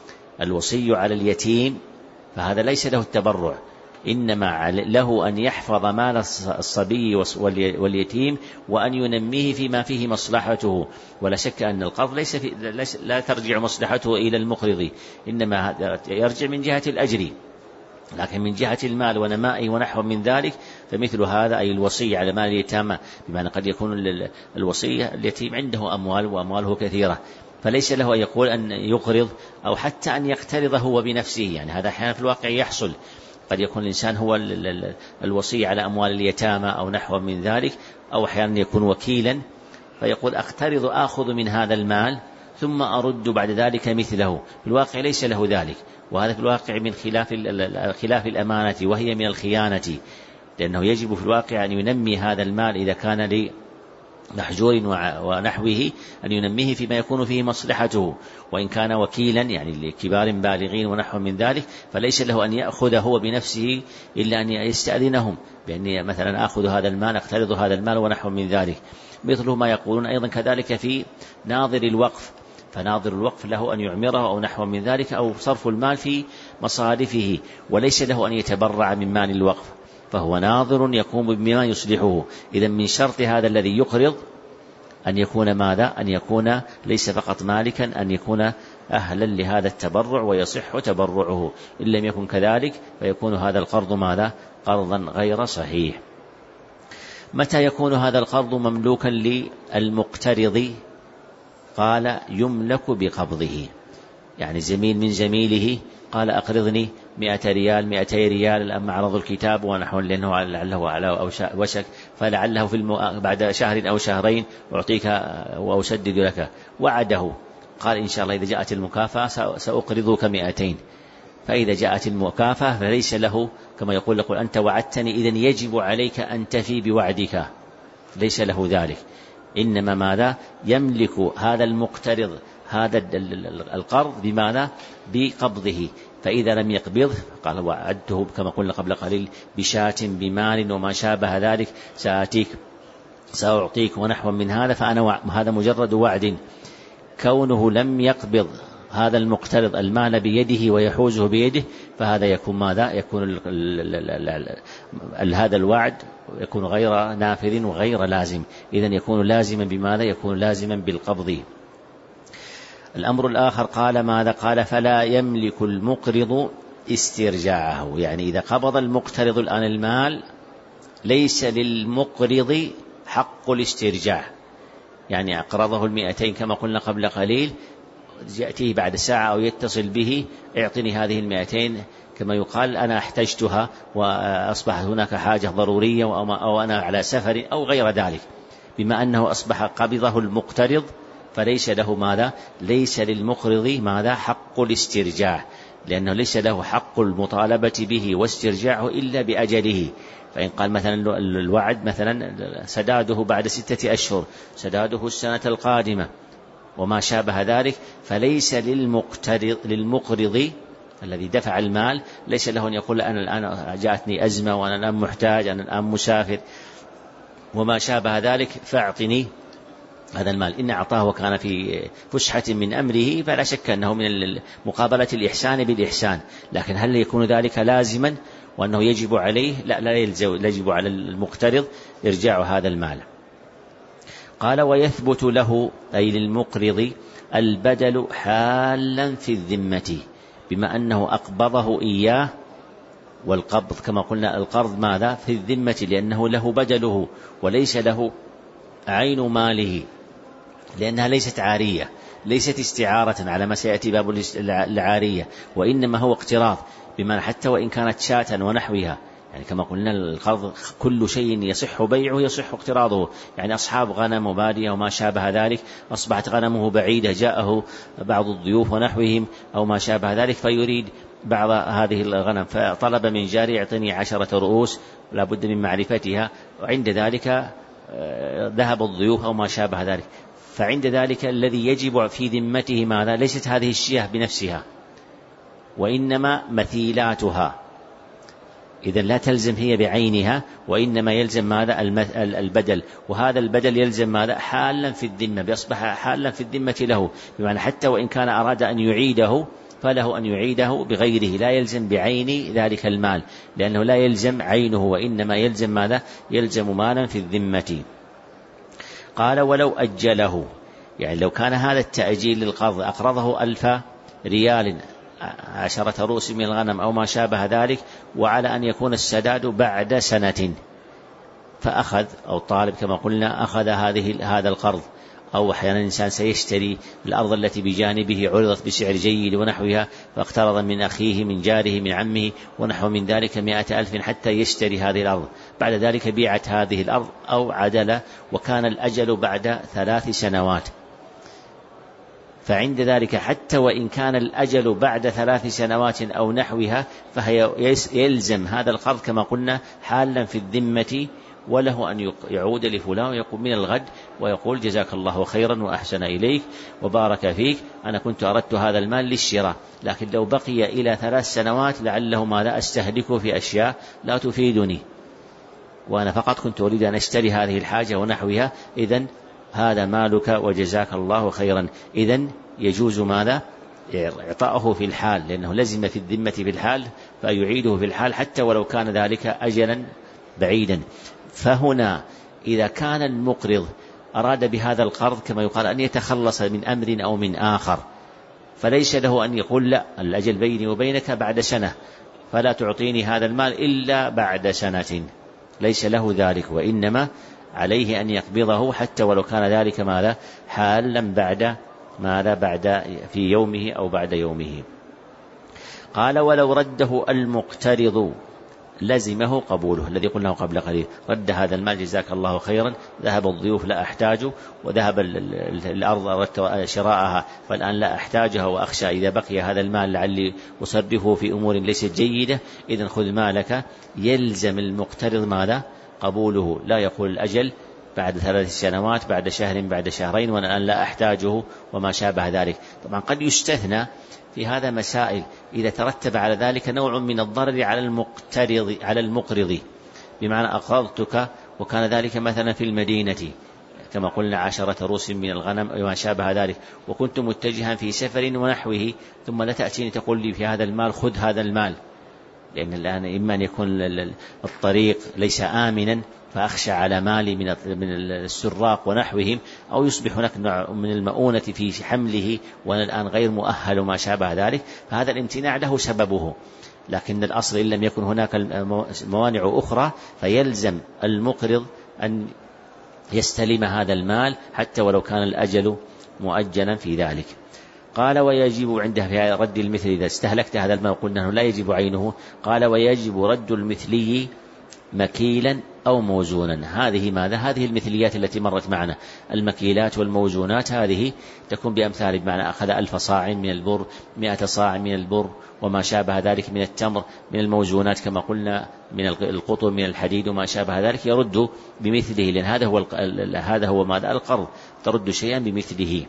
الوصي على اليتيم فهذا ليس له التبرع، إنما له أن يحفظ مال الصبي واليتيم وأن ينميه فيما فيه مصلحته. ولا شك أن القرض لا ترجع مصلحته إلى المقرض، إنما يرجع من جهة الأجر، لكن من جهة المال ونمائه ونحو من ذلك فمثل هذا أي الوصي على مال اليتامى، بمعنى قد يكون الوصي اليتيم عنده أموال وأمواله كثيرة، فليس له أن يقول أن يقرض أو حتى أن يقترض هو بنفسه، يعني هذا أحيانا في الواقع يحصل، قد يكون الإنسان هو الوصي على أموال اليتامى أو نحو من ذلك، أو أحيانا يكون وكيلا فيقول أقترض آخذ من هذا المال ثم أرد بعد ذلك مثله، في الواقع ليس له ذلك، وهذا في الواقع من خلاف الأمانة وهي من الخيانة، لأنه يجب في الواقع أن ينمي هذا المال إذا كان لمحجور ونحوه أن ينميه فيما يكون فيه مصلحته، وإن كان وكيلا يعني لكبار بالغين ونحو من ذلك فليس له أن يأخذ هو بنفسه إلا أن يستأذنهم بأن مثلا أخذ هذا المال أقترض هذا المال ونحو من ذلك. مثله ما يقولون أيضا كذلك في ناظر الوقف، فناظر الوقف له أن يعمره أو نحو من ذلك أو صرف المال في مصارفه، وليس له أن يتبرع من مال الوقف، فهو ناظر يقوم بما يصلحه. إذن من شرط هذا الذي يقرض أن يكون ماذا؟ أن يكون ليس فقط مالكا، أن يكون أهلا لهذا التبرع ويصح تبرعه، إن لم يكن كذلك فيكون هذا القرض ماذا؟ قرضا غير صحيح. متى يكون هذا القرض مملوكا للمقترض؟ قال يملك بقبضه، يعني زميل من زميله قال أقرضني 100 ريال 200 ريال الآن معرض الكتاب ونحو، لأنه لعله على وشك، فلعله بعد شهر أو شهرين أعطيك وأسدد لك، وعده قال إن شاء الله إذا جاءت المكافأة سأقرضك 200. فإذا جاءت المكافأة فليس له كما يقول أنت وعدتني إذن يجب عليك أن تفي بوعدك، ليس له ذلك. إنما ماذا؟ يملك هذا المقترض هذا القرض بماذا؟ بقبضه. فإذا لم يقبضه قال وعدته كما قلنا قبل قليل بشاة بمال وما شابه ذلك سأعطيك ونحو من هذا، فأنا هذا مجرد وعد. كونه لم يقبض هذا المقترض المال بيده ويحوزه بيده، فهذا يكون ماذا؟ يكون هذا الوعد يكون غير نافذ وغير لازم. إذن يكون لازما بماذا؟ يكون لازما بالقبض. الأمر الآخر قال ماذا؟ قال فلا يملك المقرض استرجاعه. يعني إذا قبض المقترض الآن المال ليس للمقرض حق الاسترجاع. يعني أقرضه 200 كما قلنا قبل قليل، يأتيه بعد ساعة أو يتصل به اعطني هذه 200 كما يقال أنا احتجتها وأصبحت هناك حاجة ضرورية أو أنا على سفر أو غير ذلك. بما أنه أصبح قبضه المقترض فليس له ماذا؟ ليس للمقرض ماذا؟ حق الاسترجاع، لأنه ليس له حق المطالبة به واسترجاعه إلا بأجله. فإن قال مثلا الوعد مثلا سداده بعد 6 أشهر، سداده السنة القادمة وما شابه ذلك، فليس للمقرض الذي دفع المال ليس له أن يقول أنا الآن جاءتني أزمة وأنا الآن محتاج، أنا الآن مسافر وما شابه ذلك فأعطني هذا المال. إن أعطاه وكان في فسحة من أمره فلا شك أنه من مقابلة الإحسان بالإحسان. لكن هل يكون ذلك لازما وأنه يجب عليه؟ لا يجب على المقترض إرجاع هذا المال. قال ويثبت له أي للمقرض البدل حالا في الذمة، بما أنه أقبضه إياه. والقبض كما قلنا القرض ماذا؟ في الذمة، لأنه له بدله وليس له عين ماله، لأنها ليست عارية، ليست استعارة على ما سيأتي باب العارية، وإنما هو اقتراض. بما حتى وإن كانت شاة ونحوها، يعني كما قلنا القرض كل شيء يصح بيعه يصح اقتراضه. يعني أصحاب غنم وبادية وما شابه ذلك، أصبحت غنمه بعيدة، جاءه بعض الضيوف ونحوهم أو ما شابه ذلك فيريد بعض هذه الغنم، فطلب من جاري يعطيني 10 رؤوس لا بد من معرفتها، وعند ذلك ذهب الضيوف أو ما شابه ذلك. فعند ذلك الذي يجب في ذمته ماذا؟ ليست هذه الشياه بنفسها وإنما مثيلاتها. إذن لا تلزم هي بعينها، وإنما يلزم ماذا؟ البدل. وهذا البدل يلزم ماذا؟ حالا في الذمة، بيصبح حالا في الذمة له، بمعنى حتى وإن كان أراد أن يعيده فله أن يعيده بغيره، لا يلزم بعين ذلك المال، لأنه لا يلزم عينه وإنما يلزم ماذا؟ يلزم مالا في الذمة. قال ولو أجله، يعني لو كان هذا التأجيل للقرض أقرضه 1000 ريال 10 رؤوس من الغنم أو ما شابه ذلك، وعلى أن يكون السداد بعد سنة، فأخذ أو طالب كما قلنا أخذ هذا القرض، أو أحيانا الإنسان سيشتري الأرض التي بجانبه عرضت بسعر جيد ونحوها، فاقترض من أخيه من جاره من عمه ونحو من ذلك 100,000 حتى يشتري هذه الأرض، بعد ذلك بيعت هذه الأرض أو عدل، وكان الأجل بعد 3 سنوات. فعند ذلك حتى وإن كان الأجل بعد 3 سنوات أو نحوها، فهي يلزم هذا القرض كما قلنا حالا في الذمة، وله أن يعود لفلان ويقول من الغد ويقول جزاك الله خيرا وأحسن إليك وبارك فيك، أنا كنت أردت هذا المال للشراء، لكن لو بقي إلى 3 سنوات لعله ماذا أستهلكه في أشياء لا تفيدني، وأنا فقط كنت أريد أن أشتري هذه الحاجة ونحوها، إذن هذا مالك وجزاك الله خيرا. إذن يجوز ماذا؟ إعطاؤه في الحال، لأنه لزم في الذمة في الحال، فيعيده في الحال حتى ولو كان ذلك أجلا بعيدا. فهنا إذا كان المقرض أراد بهذا القرض كما يقال أن يتخلص من أمر أو من آخر، فليس له أن يقول لا الأجل بيني وبينك بعد سنة فلا تعطيني هذا المال إلا بعد سنة، ليس له ذلك، وإنما عليه أن يقبضه حتى ولو كان ذلك ماذا؟ حالا بعد في يومه أو بعد يومه. قال ولو رده المقترض لزمه قبوله. الذي قلناه قبل قليل: رد هذا المال جزاك الله خيرا، ذهب الضيوف لا أحتاجه، وذهب الأرض أردت شراءها فالآن لا أحتاجها، وأخشى إذا بقي هذا المال لعلي أصرفه في أمور ليست جيدة، إذن خذ مالك. يلزم المقترض ماذا؟ قبوله. لا يقول الأجل بعد 3 سنوات، بعد شهر، بعد شهرين، وأنا الآن لا أحتاجه وما شابه ذلك. طبعا قد يستثنى في هذا مسائل إذا ترتب على ذلك نوع من الضرر على المقرض، بمعنى أقرضتك وكان ذلك مثلا في المدينة كما قلنا 10 روس من الغنم وما شابه ذلك، وكنت متجها في سفر ونحوه، ثم لا تأتيني تقول لي في هذا المال خذ هذا المال، لأن الآن إما أن يكون الطريق ليس آمنا فأخشى على مالي من السراق ونحوهم، أو يصبح هناك نوع من المؤونة في حمله وأنا الآن غير مؤهل وما شابه ذلك، فهذا الامتناع له سببه. لكن الأصل إن لم يكن هناك موانع أخرى فيلزم المقرض أن يستلم هذا المال حتى ولو كان الأجل مؤجلا في ذلك. قال: ويجب عنده في رد المثل إذا استهلكت هذا المال، قلنا أنه لا يجب عينه. قال: ويجب رد المثلي مكيلا أو موزونا. هذه ماذا؟ هذه المثليات التي مرت معنا، المكيلات والموزونات، هذه تكون بأمثال، بمعنى أخذ 1000 صاع من البر، 100 صاع من البر وما شابه ذلك من التمر. من الموزونات كما قلنا من القطن، من الحديد وما شابه ذلك، يرد بمثله، لأن هذا هو ماذا؟ القرض، ترد شيئا بمثله.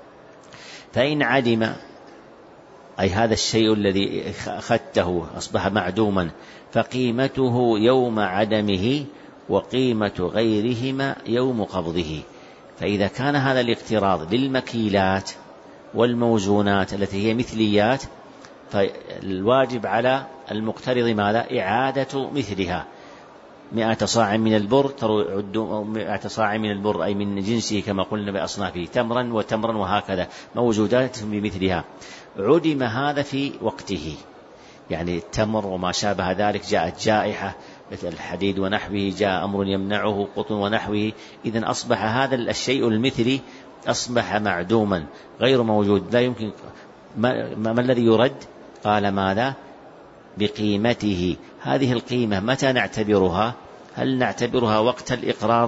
فإن عدم، أي هذا الشيء الذي أخذته أصبح معدوما، فقيمته يوم عدمه وقيمة غيرهما يوم قبضه. فإذا كان هذا الاقتراض للمكيلات والموزونات التي هي مثليات، فالواجب على المقترض ماذا؟ إعادة مثلها. 100 صاع من البر ترد 100 صاع من البر، أي من جنسه كما قلنا بأصنافه، تمرا وتمرا وهكذا، موجودات بمثلها. عدم هذا في وقته، يعني التمر وما شابه ذلك جاءت جائحة مثل الحديد ونحوه، جاء أمر يمنعه، قطن ونحوه، إذن أصبح هذا الشيء المثلي أصبح معدوما غير موجود، لا يمكن. ما الذي يرد؟ قال: ماذا؟ بقيمته. هذه القيمة متى نعتبرها؟ هل نعتبرها وقت الإقراض؟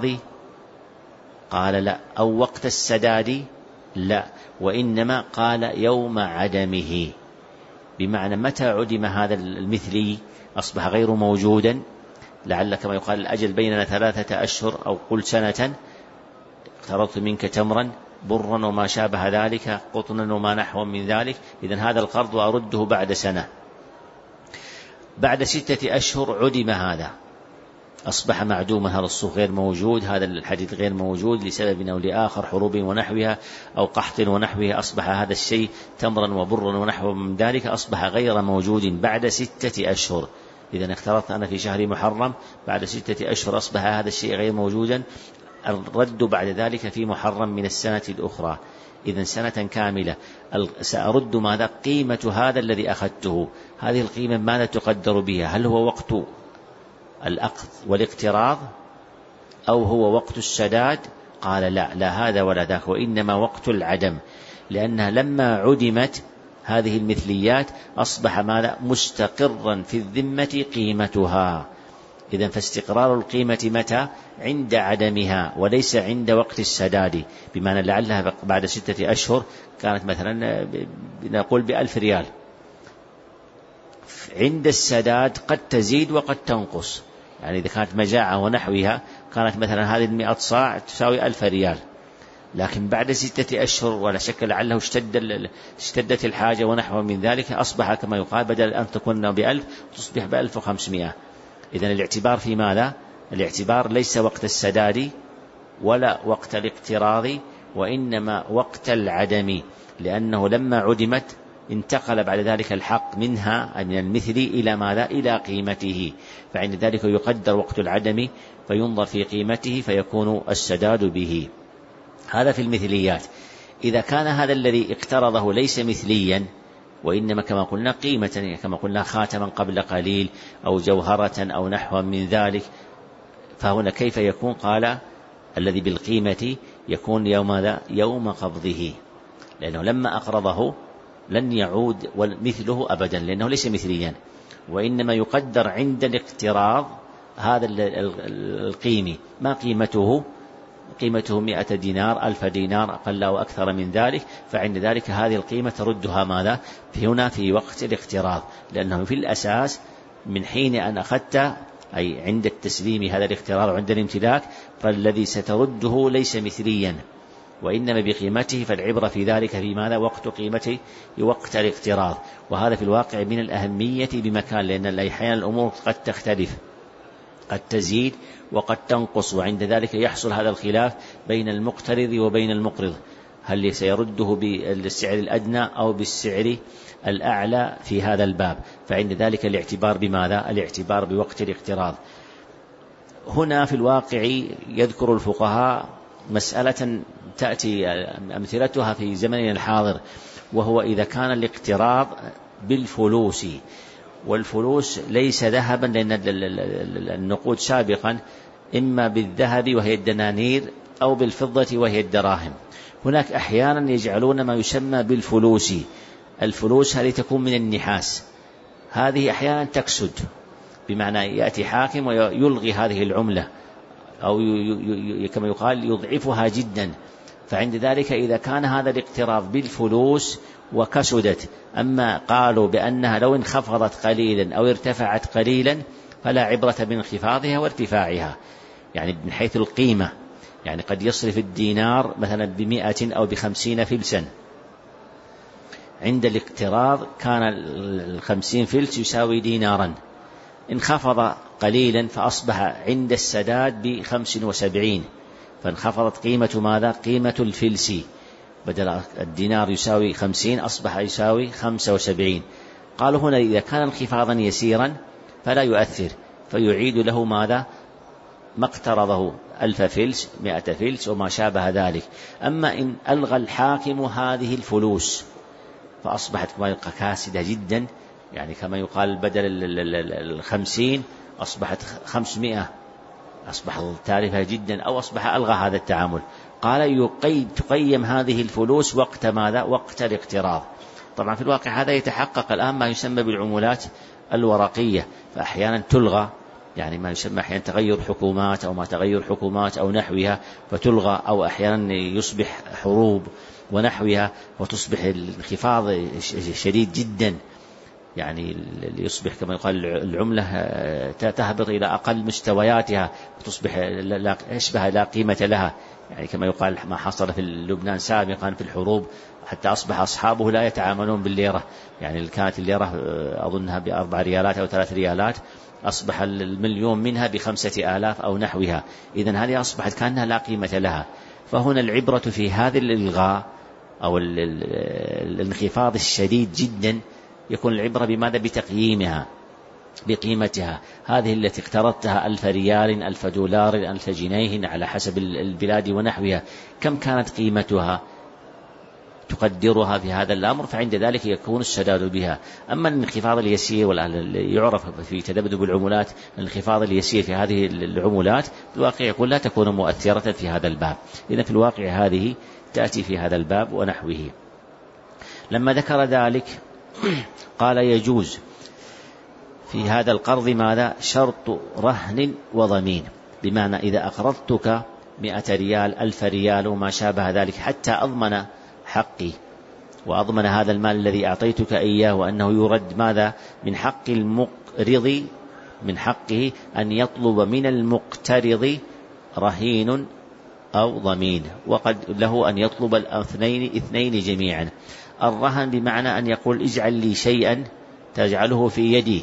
قال: لا. أو وقت السداد؟ لا. وإنما قال يوم عدمه، بمعنى متى عدم هذا المثلي أصبح غير موجودا، لعل كما يقال الأجل بيننا 3 أشهر أو قل سنة، اقترضت منك تمرا برا وما شابه ذلك، قطنا وما نحو من ذلك، إذن هذا القرض وأرده بعد سنة. بعد 6 أشهر عدم هذا، أصبح معدوما، هذا الصوف غير موجود، هذا الحديد غير موجود لسبب أو لآخر، حروب ونحوها أو قحط ونحوها، أصبح هذا الشيء تمرا وبرا ونحو من ذلك أصبح غير موجود بعد 6 أشهر. إذن اخترت أنا في شهر محرم، بعد 6 أشهر أصبح هذا الشيء غير موجودا، الرد بعد ذلك في محرم من السنة الأخرى، إذن سنة كاملة. سأرد ماذا؟ قيمة هذا الذي أخذته. هذه القيمة ماذا تقدر بها؟ هل هو وقت الأخذ والاقتراض أو هو وقت السداد؟ قال: لا هذا ولا ذاك، وإنما وقت العدم، لأنها لما عدمت هذه المثليات أصبح ماذا؟ مستقرا في الذمة قيمتها. إذن فاستقرار القيمة متى؟ عند عدمها، وليس عند وقت السداد، بمعنى لعلها بعد 6 أشهر كانت مثلا نقول ب1000 ريال، عند السداد قد تزيد وقد تنقص، يعني إذا كانت مجاعة ونحوها كانت مثلا هذه 100 صاع تساوي 1000 ريال، لكن بعد 6 أشهر ولا شك لعله اشتدت الحاجة ونحو من ذلك، أصبح كما يقال بدل أن تكون ب1000 تصبح ب1500. إذن الاعتبار في ماذا؟ الاعتبار ليس وقت السداد ولا وقت الاقتراض، وإنما وقت العدم، لأنه لما عدمت انتقل بعد ذلك الحق منها من المثل إلى ماذا؟ إلى قيمته، فعند ذلك يقدر وقت العدم فينظر في قيمته فيكون السداد به. هذا في المثليات. إذا كان هذا الذي اقترضه ليس مثليا وإنما كما قلنا قيمة، كما قلنا خاتما قبل قليل أو جوهرة أو نحو من ذلك، فهنا كيف يكون؟ قال: الذي بالقيمة يكون يوم قبضه، لأنه لما أقرضه لن يعود مثله أبدا، لأنه ليس مثليا، وإنما يقدر عند الاقتراض هذا القيمي ما قيمته 100 دينار 1000 دينار أقل أو أكثر من ذلك، فعند ذلك هذه القيمة تردها ماذا هنا في وقت الاقتراض، لأنه في الأساس من حين أن أخذت أي عند التسليم هذا الاقتراض وعند الامتلاك، فالذي سترده ليس مثليا وإنما بقيمته، فالعبرة في ذلك في ماذا وقت قيمته وقت الاقتراض. وهذا في الواقع من الأهمية بمكان، لأن أحيانا الأمور قد تختلف، قد تزيد وقد تنقص، وعند ذلك يحصل هذا الخلاف بين المقترض وبين المقرض، هل سيرده بالسعر الأدنى أو بالسعر الأعلى في هذا الباب، فعند ذلك الاعتبار بماذا؟ الاعتبار بوقت الاقتراض. هنا في الواقع يذكر الفقهاء مسألة تأتي أمثلتها في زمننا الحاضر، وهو إذا كان الاقتراض بالفلوس، والفلوس ليس ذهبا، لأن النقود سابقا إما بالذهب وهي الدنانير أو بالفضة وهي الدراهم. هناك أحيانا يجعلون ما يسمى بالفلوس، الفلوس هذه تكون من النحاس، هذه أحيانا تكسد، بمعنى يأتي حاكم ويلغي هذه العملة أو كما يقال يضعفها جدا، فعند ذلك إذا كان هذا الاقتراض بالفلوس وكسدت، أما قالوا بأنها لو انخفضت قليلا أو ارتفعت قليلا فلا عبرة بانخفاضها وارتفاعها، يعني من حيث القيمة، يعني قد يصرف الدينار مثلا 100 أو 50 فلسا، عند الاقتراض كان 50 فلس يساوي دينارا، انخفض قليلا فأصبح عند السداد 75، فانخفضت قيمة ماذا؟ قيمة الفلس، بدل الدينار يساوي 50 أصبح يساوي 75. قالوا هنا إذا كان انخفاضا يسيرا فلا يؤثر، فيعيد له ماذا؟ ما اقترضه 1000 فلس 100 فلس وما شابه ذلك. أما إن ألغى الحاكم هذه الفلوس فأصبحت كاسدة جدا، يعني كما يقال بدل 50 أصبحت 500، أصبحت تارفة جدا، أو أصبح ألغى هذا التعامل، قال تقيم هذه الفلوس وقت ماذا؟ وقت الاقتراض. طبعا في الواقع هذا يتحقق الآن ما يسمى بالعمولات الورقية، فأحيانا تلغى، يعني ما يسمى أحيانا تغير حكومات أو ما تغير حكومات أو نحوها فتلغى، أو أحيانا يصبح حروب ونحوها وتصبح الانخفاض شديد جدا، يعني يصبح كما يقال العملة تهبط إلى أقل مستوياتها وتصبح أشبه لا قيمة لها، يعني كما يقال ما حصل في لبنان سابقا في الحروب، حتى أصبح أصحابه لا يتعاملون بالليرة، يعني كانت الليرة أظنها ب4 ريالات أو 3 ريالات، أصبح المليون منها ب5000 أو نحوها، إذن هذه أصبحت كأنها لا قيمة لها. فهنا العبرة في هذه الإلغاء أو الانخفاض الشديد جدا يكون العبرة بماذا؟ بتقييمها بقيمتها، هذه التي اقترضتها 1000 ريال 1000 دولار 1000 جنيه على حسب البلاد ونحوها، كم كانت قيمتها تقدرها في هذا الأمر، فعند ذلك يكون السداد بها. أما الانخفاض اليسير يعرف في تذبذب العملات الانخفاض اليسير في هذه العملات، في الواقع يقول لا تكون مؤثرة في هذا الباب، إذن في الواقع هذه تأتي في هذا الباب ونحوه. لما ذكر ذلك قال يجوز في هذا القرض ماذا؟ شرط رهن وضمين، بمعنى إذا أقرضتك 100 ريال 1000 ريال وما شابه ذلك حتى أضمن حقي وأضمن هذا المال الذي أعطيتك إياه وأنه يرد ماذا؟ من حق المقرض، من حقه أن يطلب من المقترض رهين أو ضمين، وقد له أن يطلب الاثنين جميعا. الرهن بمعنى أن يقول اجعل لي شيئا تجعله في يدي،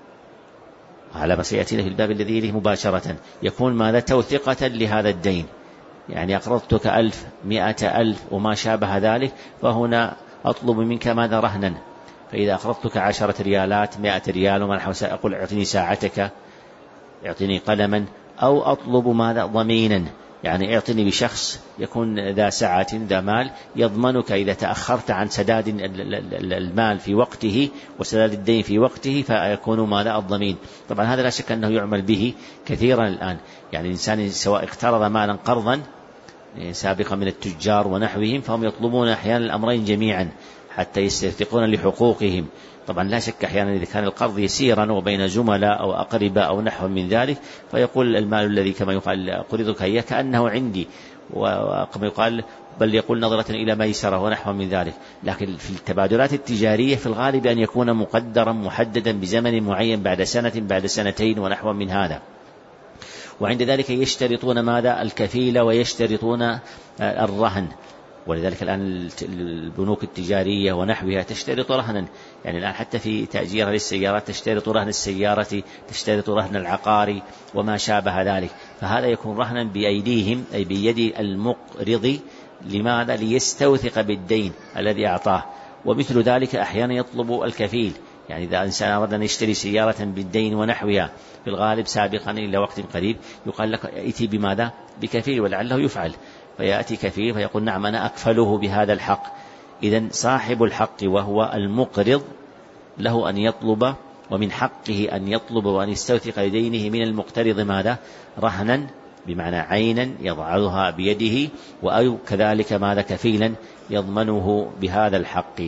على ما سيأتينا في الباب الذي يليه مباشرة، يكون ماذا؟ توثقة لهذا الدين، يعني أقرضتك 1000 100 ألف وما شابه ذلك، فهنا أطلب منك ماذا؟ رهنا. فإذا أقرضتك 10 ريالات 100 ريال وما نحو، أقول اعطني ساعتك، اعطني قلما، أو أطلب ماذا؟ ضمينا، يعني اعطني بشخص يكون ذا سعة ذا مال يضمنك إذا تأخرت عن سداد المال في وقته وسداد الدين في وقته، فيكون ماذا؟ الضمين. طبعا هذا لا شك أنه يعمل به كثيرا الآن، يعني الإنسان سواء اقترض مالا قرضا سابقا من التجار ونحوهم، فهم يطلبون أحيانا الأمرين جميعا، حتى يسترفقون لحقوقهم. طبعا لا شك أحيانا إذا كان القرض يسيرا وبين زملاء أو أقرباء أو نحو من ذلك، فيقول المال الذي كما يقال أقرضك إياه كأنه عندي، وكما يقال بل يقول نظرة إلى ميسرة ونحو من ذلك. لكن في التبادلات التجارية في الغالب أن يكون مقدرا محددا بزمن معين بعد سنة بعد سنتين ونحو من هذا. وعند ذلك يشترطون ماذا؟ الكفيل ويشترطون الرهن. ولذلك الآن البنوك التجارية ونحوها تشترط رهنا، يعني الآن حتى في تأجير للسيارات تشترط رهن السيارة، تشترط رهن العقار وما شابه ذلك. فهذا يكون رهنا بأيديهم أي بيد المقرض. لماذا؟ ليستوثق بالدين الذي أعطاه. ومثل ذلك أحيانا يطلب الكفيل، يعني إذا إنسان أراد أن يشتري سيارة بالدين ونحوها في الغالب سابقا إلى وقت قريب يقال لك ائتي بماذا؟ بكفيل، ولعله يفعل، فيأتي كفيل فيقول نعم أنا أكفله بهذا الحق. إذن صاحب الحق وهو المقرض له أن يطلب، ومن حقه أن يطلب وأن يستوثق لدينه من المقترض ماذا؟ رهنا، بمعنى عينا يضعها بيده، أو كذلك ماذا؟ كفيلا يضمنه بهذا الحق.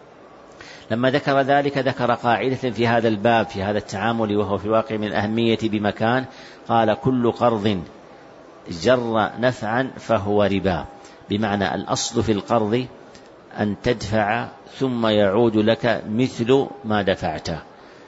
لما ذكر ذلك ذكر قاعدة في هذا الباب في هذا التعامل، وهو في الواقع من الأهمية بمكان. قال كل قرض جر نفعا فهو ربا، بمعنى الأصل في القرض أن تدفع ثم يعود لك مثل ما دفعته.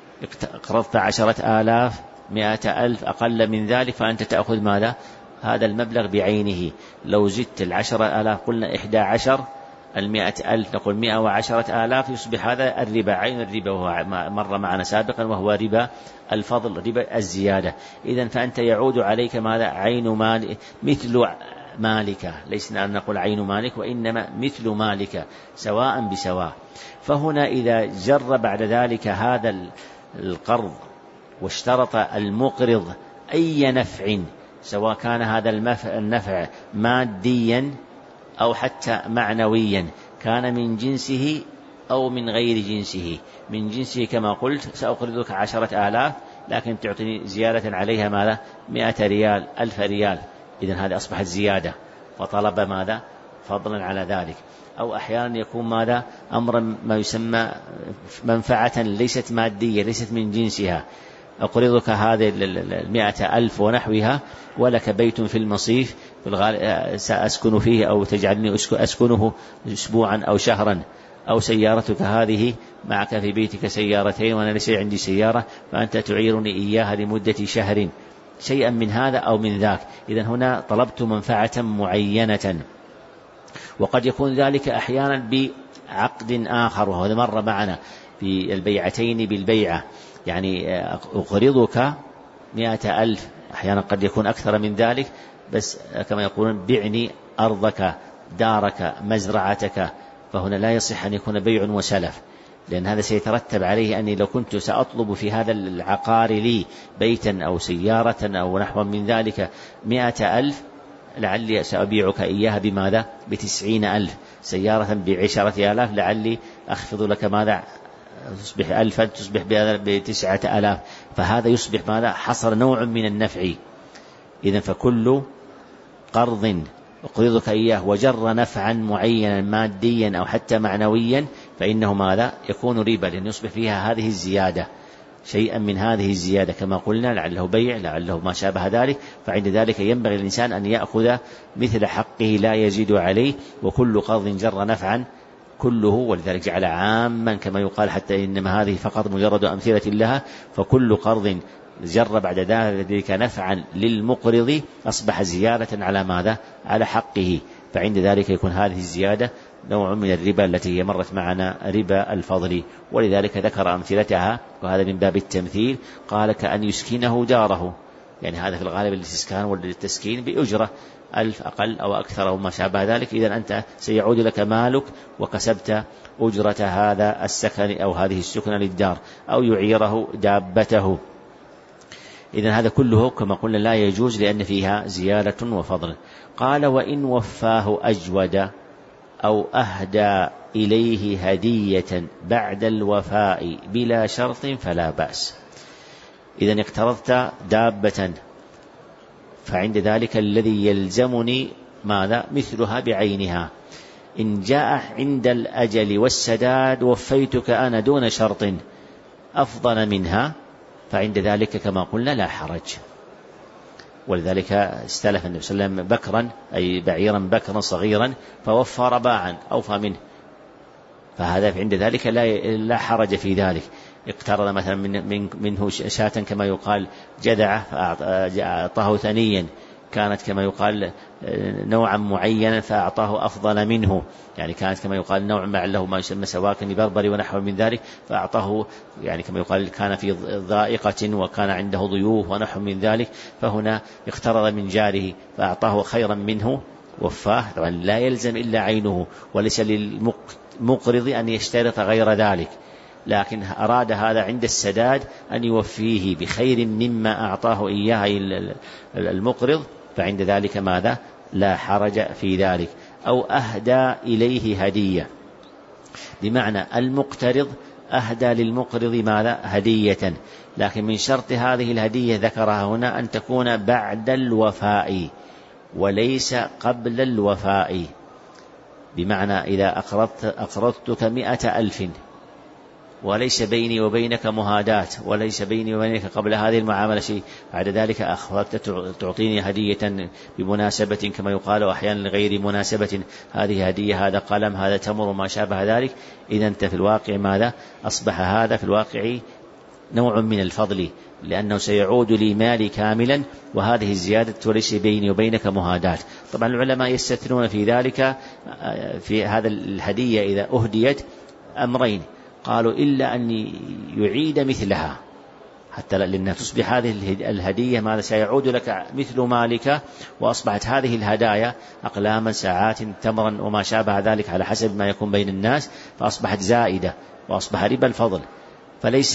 قرضت 10,000 100,000 أقل من ذلك فأنت تأخذ ماذا؟ هذا المبلغ بعينه. لو زدت 10,000 قلنا 11 100,000 نقول 110,000 يصبح هذا الربا، عين الربا، وهو مر معنا سابقا وهو ربا الفضل، ربا الزيادة. إذن فأنت يعود عليك ماذا؟ عين مال مثل مالك، ليس أن نقول عين مالك وإنما مثل مالك سواء بسواء. فهنا إذا جر بعد ذلك هذا القرض واشترط المقرض أي نفع، سواء كان هذا النفع ماديا أو حتى معنويا، كان من جنسه أو من غير جنسه. من جنسه كما قلت سأقرضك 10,000 لكن تعطيني زيادة عليها ماذا؟ 100 ريال 1000 ريال، إذن هذا أصبحت زيادة فطلب ماذا؟ فضلا على ذلك. أو أحيانا يكون ماذا؟ أمرا ما يسمى منفعة ليست مادية ليست من جنسها، أقرضك هذه 100,000 ونحوها ولك بيت في المصيف سأسكن فيه أو تجعلني أسكنه أسبوعا أو شهرا، أو سيارتك هذه معك في بيتك سيارتين وأنا ليس عندي سيارة فأنت تعيرني إياها لمدة شهر، شيئا من هذا أو من ذاك. إذن هنا طلبت منفعة معينة. وقد يكون ذلك أحيانا بعقد آخر، وهذا مر معنا في البيعتين بالبيعة، يعني أقرضك 100,000، أحيانا قد يكون أكثر من ذلك، بس كما يقولون بعني أرضك دارك مزرعتك. فهنا لا يصح أن يكون بيع وسلف، لأن هذا سيترتب عليه أني لو كنت سأطلب في هذا العقار لي بيتا أو سيارة أو نحو من ذلك 100,000 لعلي سأبيعك إياها بماذا؟ 90,000. سيارة ب10,000 لعلي أخفض لك ماذا؟ تصبح 1000 تصبح ب9,000. فهذا يصبح ماذا؟ حصر نوع من النفع. إذن فكل قرض أقرضك إياه وجر نفعا معينا ماديا أو حتى معنويا فإنه ماذا؟ يكون ربا، لأن يصبح فيها هذه الزيادة، شيئا من هذه الزيادة كما قلنا، لعله بيع لعله ما شابه ذلك. فعند ذلك ينبغي الإنسان أن يأخذ مثل حقه لا يزيد عليه. وكل قرض جر نفعا كله، ولذلك جعل عاما كما يقال، حتى إنما هذه فقط مجرد أمثلة لها. فكل قرض جر بعد ذلك نفعا للمقرض أصبح زيادة على ماذا؟ على حقه. فعند ذلك يكون هذه الزيادة نوع من الربا التي هي مرت معنا ربا الفضل. ولذلك ذكر أمثلتها، وهذا من باب التمثيل. قال كأن يسكنه داره، يعني هذا في الغالب الاستسكان والتسكين بأجرة 1000 أقل أو أكثر أو ما شابه ذلك. إذن أنت سيعود لك مالك وكسبت أجرة هذا السكن أو هذه السكنة للدار، أو يعيره دابته. إذن هذا كله كما قلنا لا يجوز، لأن فيها زيادة وفضل. قال وإن وفاه أجود أو أهدى إليه هدية بعد الوفاء بلا شرط فلا بأس. إذن اقترضت دابة، فعند ذلك الذي يلزمني ماذا؟ مثلها بعينها. إن جاء عند الأجل والسداد وفيتك أنا دون شرط أفضل منها فعند ذلك كما قلنا لا حرج. ولذلك استلف النبي صلى الله عليه وسلم بكرا أي بعيرا بكرا صغيرا فوفى رباعا أوفى منه، فهذا عند ذلك لا حرج في ذلك. اقترض مثلا منه شاة كما يقال جذعة فأعطاه ثنيا، كانت كما يقال نوعا معينا فأعطاه أفضل منه، يعني كانت كما يقال نوع له ما يسمى سواكن بربري ونحو من ذلك فأعطاه، يعني كما يقال كان في ضائقة وكان عنده ضيوف ونحو من ذلك، فهنا اقترض من جاره فأعطاه خيرا منه وفاه. طبعا لا يلزم إلا عينه، وليس للمقرض أن يشترط غير ذلك، لكن أراد هذا عند السداد أن يوفيه بخير مما أعطاه إياه المقرض، فعند ذلك ماذا؟ لا حرج في ذلك. أو أهدى إليه هدية، بمعنى المقترض أهدى للمقرض ماذا؟ هدية، لكن من شرط هذه الهدية ذكرها هنا أن تكون بعد الوفاء وليس قبل الوفاء. بمعنى إذا أقرضتك 100,000 وليس بيني وبينك مهاداة، وليس بيني وبينك قبل هذه المعاملة شيء، بعد ذلك أخذت تعطيني هدية بمناسبة كما يقال، وأحيانا لغير مناسبة، هذه هدية، هذا قلم، هذا تمر وما شابه ذلك، إذا أنت في الواقع ماذا؟ أصبح هذا في الواقع نوع من الفضل، لأنه سيعود لي مالي كاملا، وهذه الزيادة وليس بيني وبينك مهاداة. طبعا العلماء يستثنون في ذلك في هذا الهدية إذا أهديت أمرين، قالوا إلا أن يعيد مثلها، حتى لأنها تصبح هذه الهدية ماذا؟ سيعود لك مثل مالك، وأصبحت هذه الهدايا أقلاما، ساعات، تمرا وما شابه ذلك على حسب ما يكون بين الناس، فأصبحت زائدة وأصبح ربا الفضل. فليس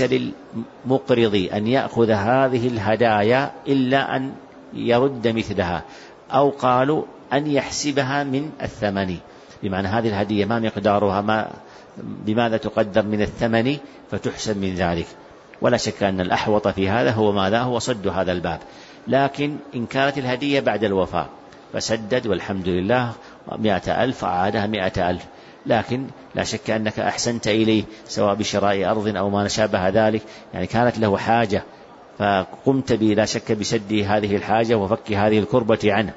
للمقرض أن يأخذ هذه الهدايا إلا أن يرد مثلها، أو قالوا أن يحسبها من الثمن، بمعنى هذه الهدية ما مقدارها، بماذا تقدر من الثمن فتحسب من ذلك. ولا شك أن الأحوط في هذا هو ماذا؟ هو صد هذا الباب. لكن إن كانت الهدية بعد الوفاء فسدد والحمد لله 100,000 أعادها 100,000، لكن لا شك أنك أحسنت إليه سواء بشراء أرض أو ما شابه ذلك، يعني كانت له حاجة فقمت لا شك بسد هذه الحاجة وفك هذه الكربة عنه،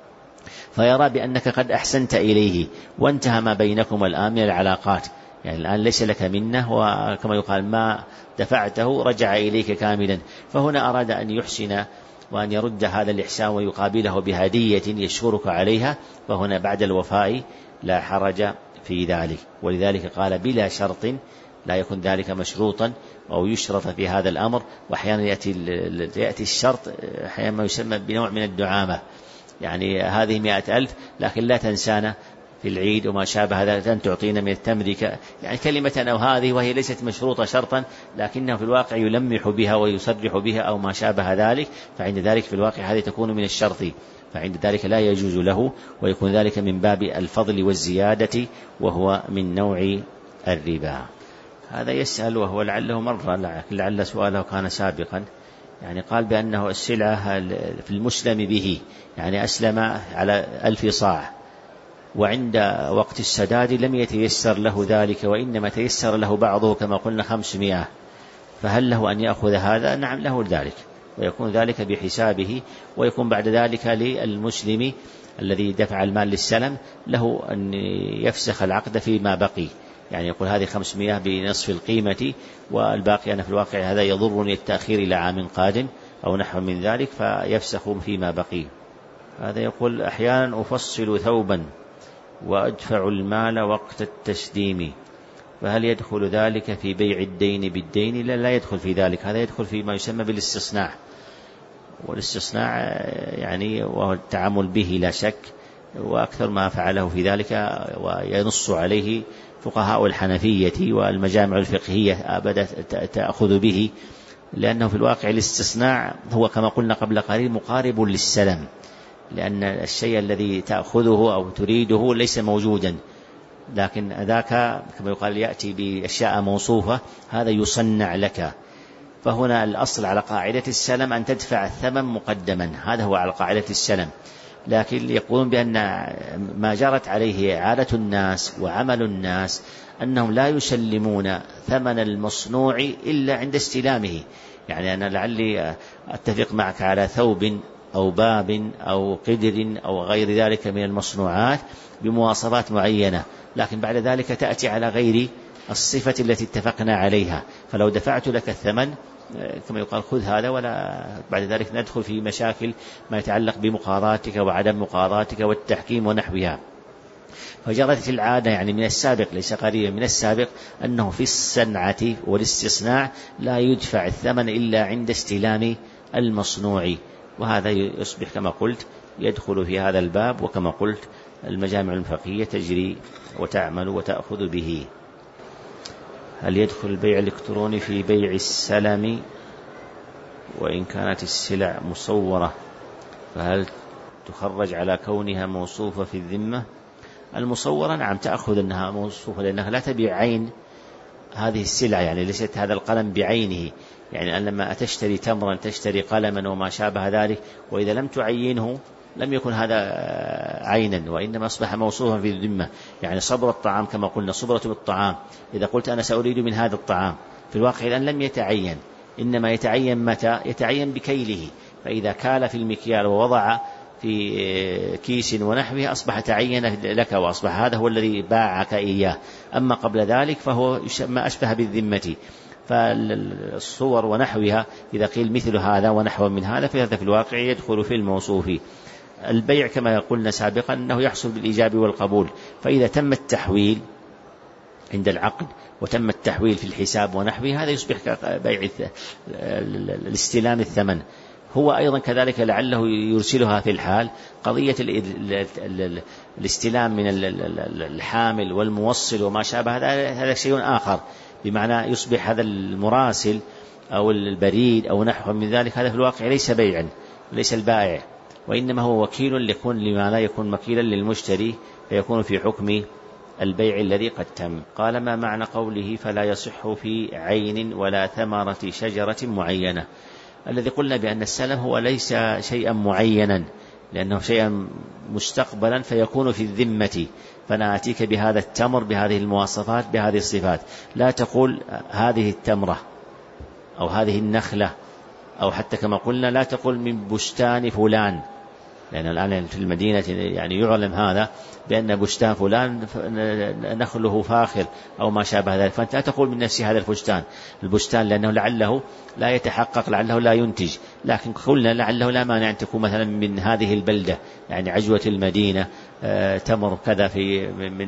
فيرى بأنك قد أحسنت إليه وانتهى ما بينكم الآن من العلاقات، يعني الآن ليس لك منه، وكما يقال ما دفعته رجع إليك كاملا. فهنا أراد أن يحسن وأن يرد هذا الإحسان ويقابله بهدية يشكرك عليها، فهنا بعد الوفاء لا حرج في ذلك. ولذلك قال بلا شرط، لا يكون ذلك مشروطا أو يشرط في هذا الأمر. وأحيانا يأتي الشرط أحيانا ما يسمى بنوع من الدعامة، يعني هذه 100,000 لكن لا تنسانا في العيد وما شابه هذا، أن تعطينا من التمر، يعني كلمة أو هذه، وهي ليست مشروطة شرطا لكنه في الواقع يلمح بها ويصرح بها أو ما شابه ذلك، فعند ذلك في الواقع هذه تكون من الشرط، فعند ذلك لا يجوز له، ويكون ذلك من باب الفضل والزيادة، وهو من نوع الربا. هذا يسأل وهو لعله مرة، لعل سؤاله كان سابقا، يعني قال بأنه السلعة في المسلم به، يعني أسلم على 1000 صاع، وعند وقت السداد لم يتيسر له ذلك، وإنما تيسر له بعضه كما قلنا 500، فهل له أن يأخذ هذا؟ نعم له ذلك، ويكون ذلك بحسابه، ويكون بعد ذلك للمسلم الذي دفع المال للسلم له أن يفسخ العقد فيما بقي، يعني يقول هذه 500 بنصف القيمة والباقي أنا في الواقع هذا يضرني التأخير إلى عام قادم أو نحو من ذلك، فيفسخ فيما بقي. هذا يقول أحيانا أفصل ثوبا وأدفع المال وقت التسليم، فهل يدخل ذلك في بيع الدين بالدين؟ لا يدخل في ذلك، هذا يدخل في ما يسمى بالاستصناع، والاستصناع يعني وهو التعامل به لا شك، وأكثر ما فعله في ذلك وينص عليه فقهاء الحنفية والمجامع الفقهية أبدا تأخذ به، لأنه في الواقع الاستصناع هو كما قلنا قبل قليل مقارب للسلم، لأن الشيء الذي تأخذه أو تريده ليس موجودا، لكن ذاك كما يقال يأتي بأشياء موصوفة، هذا يصنع لك. فهنا الأصل على قاعدة السلم أن تدفع الثمن مقدما، هذا هو على قاعدة السلم. لكن يقولون بأن ما جرت عليه عادة الناس وعمل الناس أنهم لا يسلمون ثمن المصنوع إلا عند استلامه. يعني أنا لعلي أتفق معك على ثوب أو باب أو قدر أو غير ذلك من المصنوعات بمواصفات معينة، لكن بعد ذلك تأتي على غير الصفة التي اتفقنا عليها، فلو دفعت لك الثمن كما يقال خذ هذا، ولا بعد ذلك ندخل في مشاكل ما يتعلق بمقاضاتك وعدم مقاضاتك والتحكيم ونحوها. فجرت العادة يعني من السابق، ليس قريبا من السابق، أنه في الصنعة والاستصناع لا يدفع الثمن إلا عند استلام المصنوع، وهذا يصبح كما قلت يدخل في هذا الباب، وكما قلت المجامع الفقهية تجري وتعمل وتأخذ به. هل يدخل البيع الإلكتروني في بيع السلم وإن كانت السلع مصورة، فهل تخرج على كونها موصوفة في الذمة؟ المصورة نعم تأخذ أنها موصوفة، لأنها لا تبيع عين هذه السلعة، يعني ليست هذا القلم بعينه، يعني أن لما تشتري تمرا تشتري قلما وما شابه ذلك، وإذا لم تعينه لم يكن هذا عينا، وإنما أصبح موصوفا في الذمة. يعني صبر الطعام كما قلنا صبرة بالطعام، إذا قلت أنا سأريد من هذا الطعام، في الواقع الآن لم يتعين، إنما يتعين متى؟ يتعين بكيله، فإذا كال في المكيال ووضع في كيس ونحوه أصبح تعين لك، وأصبح هذا هو الذي باعك إياه. أما قبل ذلك فهو ما أشبه بالذمة. فالصور ونحوها إذا قيل مثل هذا ونحو من هذا، فهذا في الواقع يدخل في الموصوف. البيع كما قلنا سابقا أنه يحصل بالإيجاب والقبول، فإذا تم التحويل عند العقد وتم التحويل في الحساب ونحوه، هذا يصبح بيع الاستلام الثمن. هو أيضا كذلك لعله يرسلها في الحال قضية الاستلام من الحامل والموصل وما شابه، هذا شيء آخر، بمعنى يصبح هذا المراسل أو البريد أو نحو من ذلك، هذا في الواقع ليس بيعا، ليس البائع، وإنما هو وكيل لما لا يكون وكيلا للمشتري، فيكون في حكم البيع الذي قد تم. قال: ما معنى قوله فلا يصح في عين ولا ثمرة شجرة معينة؟ الذي قلنا بأن السلم هو ليس شيئا معينا، لأنه شيئا مستقبلا فيكون في الذمة، فأنا أتيك بهذا التمر بهذه المواصفات بهذه الصفات، لا تقول هذه التمرة أو هذه النخلة، أو حتى كما قلنا لا تقول من بستان فلان، لأن الآن في المدينة يعني يعلم هذا بأن بستان فلان نخله فاخر أو ما شابه ذلك، فأنت لا تقول من نفس هذا البستان لأنه لعله لا يتحقق، لعله لا ينتج، لكن قلنا لعله لا مانع أن تكون مثلا من هذه البلدة، يعني عجوة المدينة تمر كذا في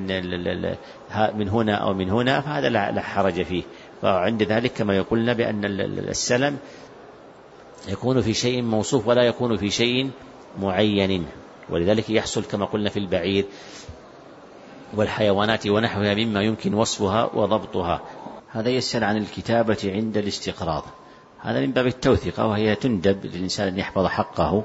من هنا أو من هنا، فهذا لا حرج فيه. فعند ذلك كما يقولنا بأن السلم يكون في شيء موصوف ولا يكون في شيء معين، ولذلك يحصل كما قلنا في البعير والحيوانات ونحوها مما يمكن وصفها وضبطها. هذا يسأل عن الكتابة عند الاستقراض، هذا من باب التوثيقة، وهي تندب للإنسان أن يحفظ حقه،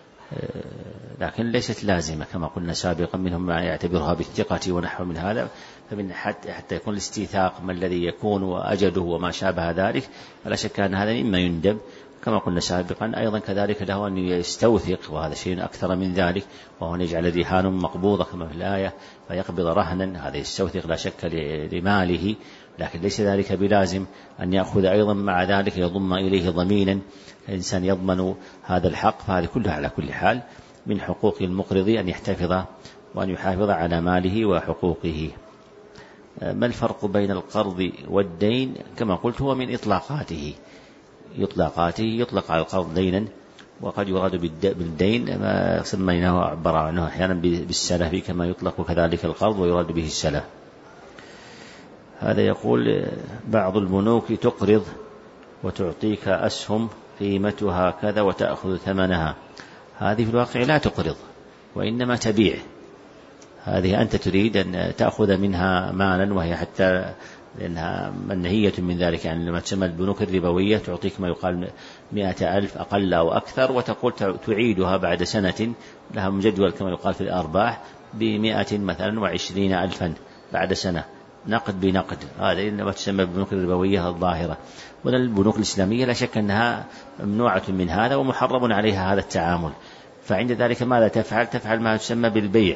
لكن ليست لازمة كما قلنا سابقا، منهم ما يعتبرها بالثقة ونحو من هذا، فمن حتى يكون الاستيثاق ما الذي يكون وأجده وما شابه ذلك، فلا شك أن هذا مما يندب. كما قلنا سابقا أيضا كذلك له أن يستوثق، وهذا شيء أكثر من ذلك، وهو أن يجعل رهان مقبوضة كما في الآية، فيقبض رهنا، هذا يستوثق لا شك لماله، لكن ليس ذلك بلازم أن يأخذ أيضا مع ذلك يضم إليه ضمينا، الإنسان يضمن هذا الحق. فهذه كلها على كل حال من حقوق المقرض أن يحتفظ وأن يحافظ على ماله وحقوقه. ما الفرق بين القرض والدين؟ كما قلت هو من إطلاقاته، يطلق على القرض دينا، وقد يراد بالدين ما سميناه عبر عنه أحيانا بالسلف، كما يطلق كذلك القرض ويراد به السلف. هذا يقول: بعض البنوك تقرض وتعطيك أسهم قيمتها كذا وتأخذ ثمنها، هذه في الواقع لا تقرض وإنما تبيع، هذه أنت تريد أن تأخذ منها مالا، وهي حتى لأنها منهية من ذلك، يعني لما تسمى البنوك الربوية تعطيك ما يقال 100,000 أقل أو أكثر، وتقول تعيدها بعد سنة، لها مجدول كما يقال في الأرباح 120,000 بعد سنة، نقد بنقد، هذا إنما تسمى البنوك الربوية الظاهرة. والبنوك الإسلامية لا شك أنها ممنوعة من هذا ومحرم عليها هذا التعامل، فعند ذلك ماذا تفعل؟ تفعل ما يسمى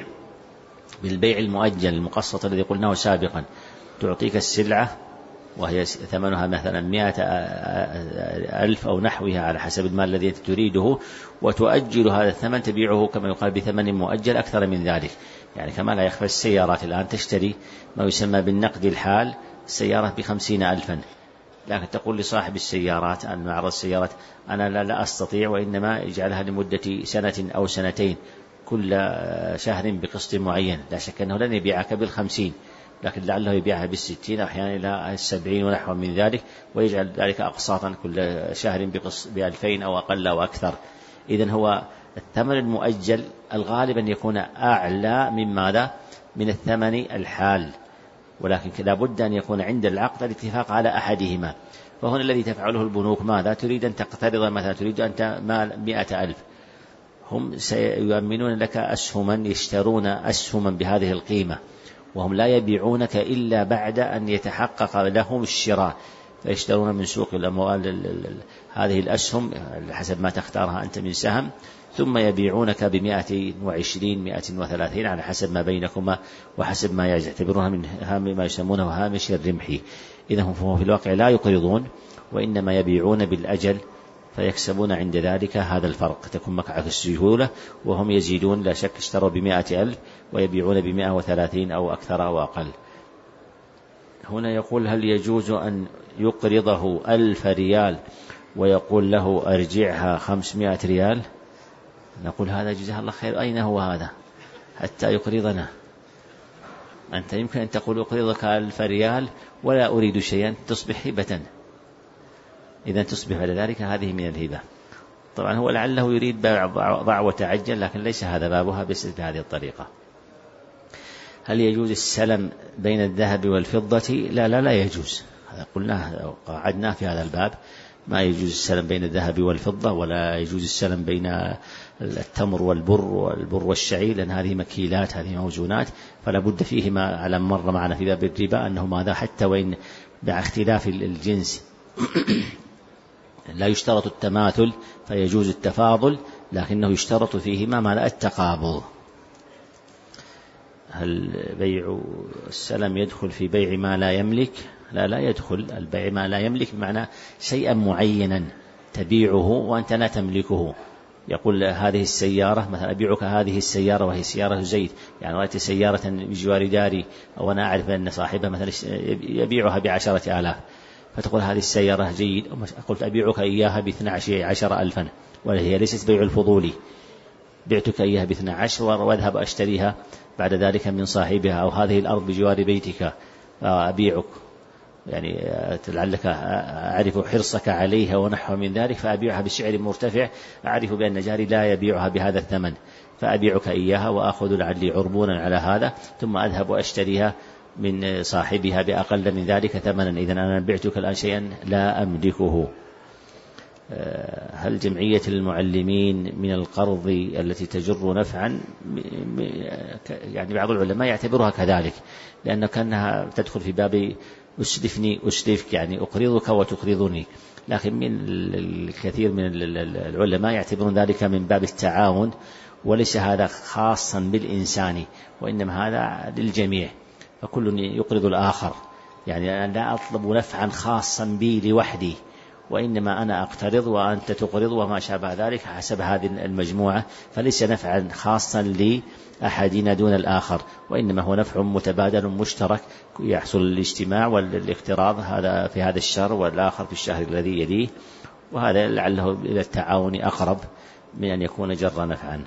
بالبيع المؤجل المقسط الذي قلناه سابقا. تعطيك السلعة وهي ثمنها مثلا 100,000 أو نحوها على حسب المال الذي تريده، وتؤجل هذا الثمن، تبيعه كما يقال بثمن مؤجل أكثر من ذلك. يعني كما لا يخفى السيارات الآن تشتري ما يسمى بالنقد الحال السيارة ب50,000، لكن تقول لصاحب السيارات أن معرض السيارات أنا لا أستطيع، وإنما اجعلها لمدة سنة أو سنتين كل شهر بقسط معين. لا شك أنه لن يبيعك بال50، لكن لعله يبيعها بال60 أحيانا إلى 70 ونحو من ذلك، ويجعل ذلك أقساطا كل شهر ب2000 أو أقل أو أكثر. إذن هو الثمن المؤجل الغالب أن يكون أعلى من ماذا؟ من الثمن الحال، ولكن لا بد أن يكون عند العقد الاتفاق على أحدهما. فهنا الذي تفعله البنوك ماذا؟ تريد أن تقترض مثلا، تريد أنت مال 100,000، هم سيؤمنون لك أسهما، يشترون أسهما بهذه القيمة، وهم لا يبيعونك إلا بعد أن يتحقق لهم الشراء، فيشترون من سوق الأموال هذه الأسهم حسب ما تختارها أنت من سهم، ثم يبيعونك ب120 130 على حسب ما بينكما وحسب ما يعتبرونها من ما يسمونه هامش الربح. إذا هم في الواقع لا يقرضون، وإنما يبيعون بالأجل، فيكسبون عند ذلك هذا الفرق، تكون مكعب السهولة، وهم يزيدون لا شك، اشتروا ب100,000 ويبيعون ب130 أو أكثر أو أقل. هنا يقول: هل يجوز أن يقرضه 1000 ريال ويقول له أرجعها 500 ريال؟ نقول: هذا جزاه الله خير، أين هو هذا حتى يقرضنا؟ أنت يمكن أن تقول أقرضك 1000 ريال ولا أريد شيئا، تصبح هبة، إذا تصبح على ذلك هذه من الهبة. طبعا هو لعله يريد ضع وتعجل، لكن ليس هذا بابها بهذه الطريقة. هل يجوز السلم بين الذهب والفضة؟ لا يجوز، هذا قلناه قعدناه في هذا الباب، ما يجوز السلم بين الذهب والفضة، ولا يجوز السلم بين التمر والبر والشعير، لأن هذه مكيلات، هذه موزونات، فلا بد فيهما على مر معنا في باب الربا أنه ماذا؟ حتى وإن مع اختلاف الجنس لا يشترط التماثل فيجوز التفاضل، لكنه يشترط فيهما ما التقابض. هل بيع السلم يدخل في بيع ما لا يملك؟ لا يدخل. البيع ما لا يملك بمعنى شيئا معينا تبيعه وأنت لا تملكه. يقول: هذه السيارة مثلا أبيعك هذه السيارة وهي سيارة زيد، يعني رأيت سيارة بجوار داري أو أنا أعرف أن صاحبها مثلا يبيعها ب10,000، فتقول هذه السيارة جيد، قلت أبيعك إياها ب12,000 وهي ليست بيع الفضولي، بعتك إياها ب12 وأذهب أشتريها بعد ذلك من صاحبها، أو هذه الأرض بجوار بيتك أبيعك، يعني لعلك أعرف حرصك عليها ونحو من ذلك، فأبيعها بسعر مرتفع، أعرف بأن جاري لا يبيعها بهذا الثمن، فأبيعك إياها وأخذ لعلي عربونا على هذا، ثم أذهب وأشتريها من صاحبها بأقل من ذلك ثمنا. إذن أنا بعتك الآن شيئا لا أملكه. هل جمعية المعلمين من القرض التي تجر نفعا؟ يعني بعض العلماء يعتبرها كذلك، لأنه كأنها تدخل في باب أسلفني أسلفك، يعني أقرضك وتقرضني، لكن من الكثير من العلماء يعتبرون ذلك من باب التعاون، وليس هذا خاصا بالإنسان، وإنما هذا للجميع، فكل يقرض الآخر، يعني أنا لا أطلب نفعا خاصا بي لوحدي، وإنما أنا أقترض وأنت تقرض وما شابه ذلك حسب هذه المجموعة، فليس نفعا خاصا لأحدنا دون الآخر، وإنما هو نفع متبادل مشترك يحصل الاجتماع والاقتراض، هذا في هذا الشهر والآخر في الشهر الذي يليه، وهذا لعله إلى التعاون أقرب من أن يكون جر نفعا.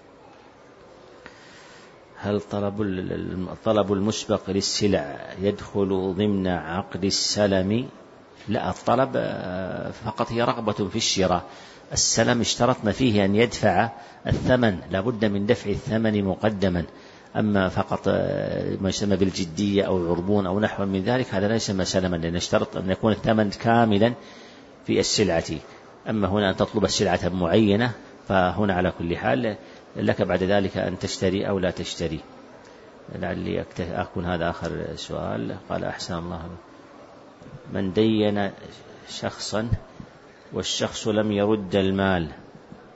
هل طلب المسبق للسلع يدخل ضمن عقد السلم؟ لا، الطلب فقط هي رغبة في الشراء. السلم اشترطنا فيه أن يدفع الثمن، لا بد من دفع الثمن مقدما، أما فقط ما يسمى بالجدية أو العربون أو نحو من ذلك هذا لا يسمى سلما، لأن اشترط أن يكون الثمن كاملا في السلعة. أما هنا أن تطلب السلعة معينة، فهنا على كل حال لك بعد ذلك أن تشتري أو لا تشتري. لعلي أكون هذا آخر سؤال. قال: أحسن الله: من دين شخصا والشخص لم يرد المال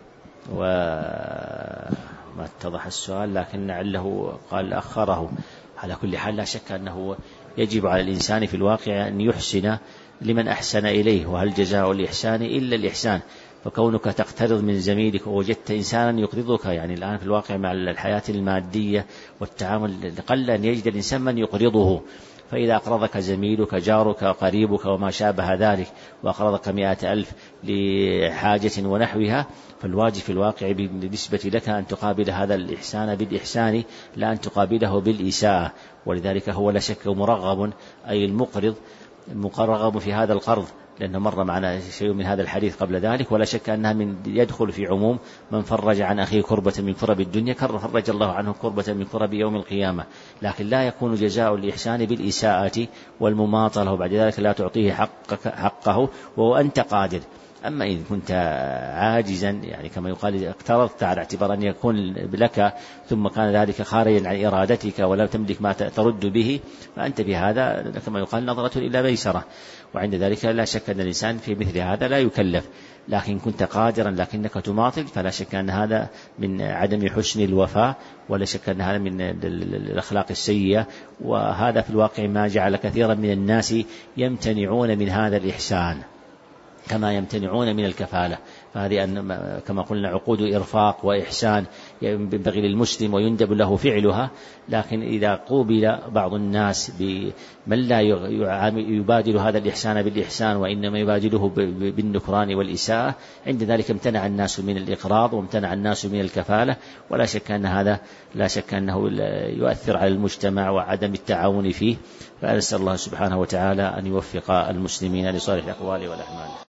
وما اتضح السؤال، لكن لعله قال أخره. على كل حال لا شك أنه يجب على الإنسان في الواقع أن يحسن لمن أحسن إليه، وهل جزاء الإحسان إلا الإحسان. فكونك تقترض من زميلك ووجدت إنسانا يقرضك، يعني الآن في الواقع مع الحياة المادية والتعامل قل أن يجد الإنسان من يقرضه، فإذا أقرضك زميلك جارك قريبك وما شابه ذلك وأقرضك 100,000 لحاجة ونحوها، فالواجب في الواقع بالنسبة لك أن تقابل هذا الإحسان بالإحسان لا أن تقابله بالإساءة. ولذلك هو لا شك مرغب، أي المقرض مقرغب في هذا القرض، لأنه مر معنا شيء من هذا الحديث قبل ذلك، ولا شك أنها يدخل في عموم من فرج عن أخيه كربة من كرب الدنيا فرج الله عنه كربة من كرب يوم القيامة. لكن لا يكون جزاء الإحسان بالإساءة والمماطلة وبعد ذلك لا تعطيه حقه وأنت قادر. أما إن كنت عاجزا، يعني كما يقال اقترضت على اعتبار أن يكون لك ثم كان ذلك خارجا عن إرادتك ولا تملك ما ترد به، فأنت بهذا كما يقال نظرة إلى ميسرة، وعند ذلك لا شك أن الإنسان في مثل هذا لا يكلف. لكن كنت قادرا لكنك تماطل فلا شك أن هذا من عدم حسن الوفاء، ولا شك أن هذا من الأخلاق السيئة. وهذا في الواقع ما جعل كثيرا من الناس يمتنعون من هذا الإحسان كما يمتنعون من الكفالة. فهذه كما قلنا عقود إرفاق وإحسان ينبغي للمسلم ويندب له فعلها، لكن إذا قوبل بعض الناس بمن لا يبادل هذا الإحسان بالإحسان وإنما يبادله بالنكران والإساءة، عند ذلك امتنع الناس من الإقراض وامتنع الناس من الكفالة، ولا شك أن هذا لا شك أنه يؤثر على المجتمع وعدم التعاون فيه. فأسأل الله سبحانه وتعالى أن يوفق المسلمين لصالح الأقوال والأعمال.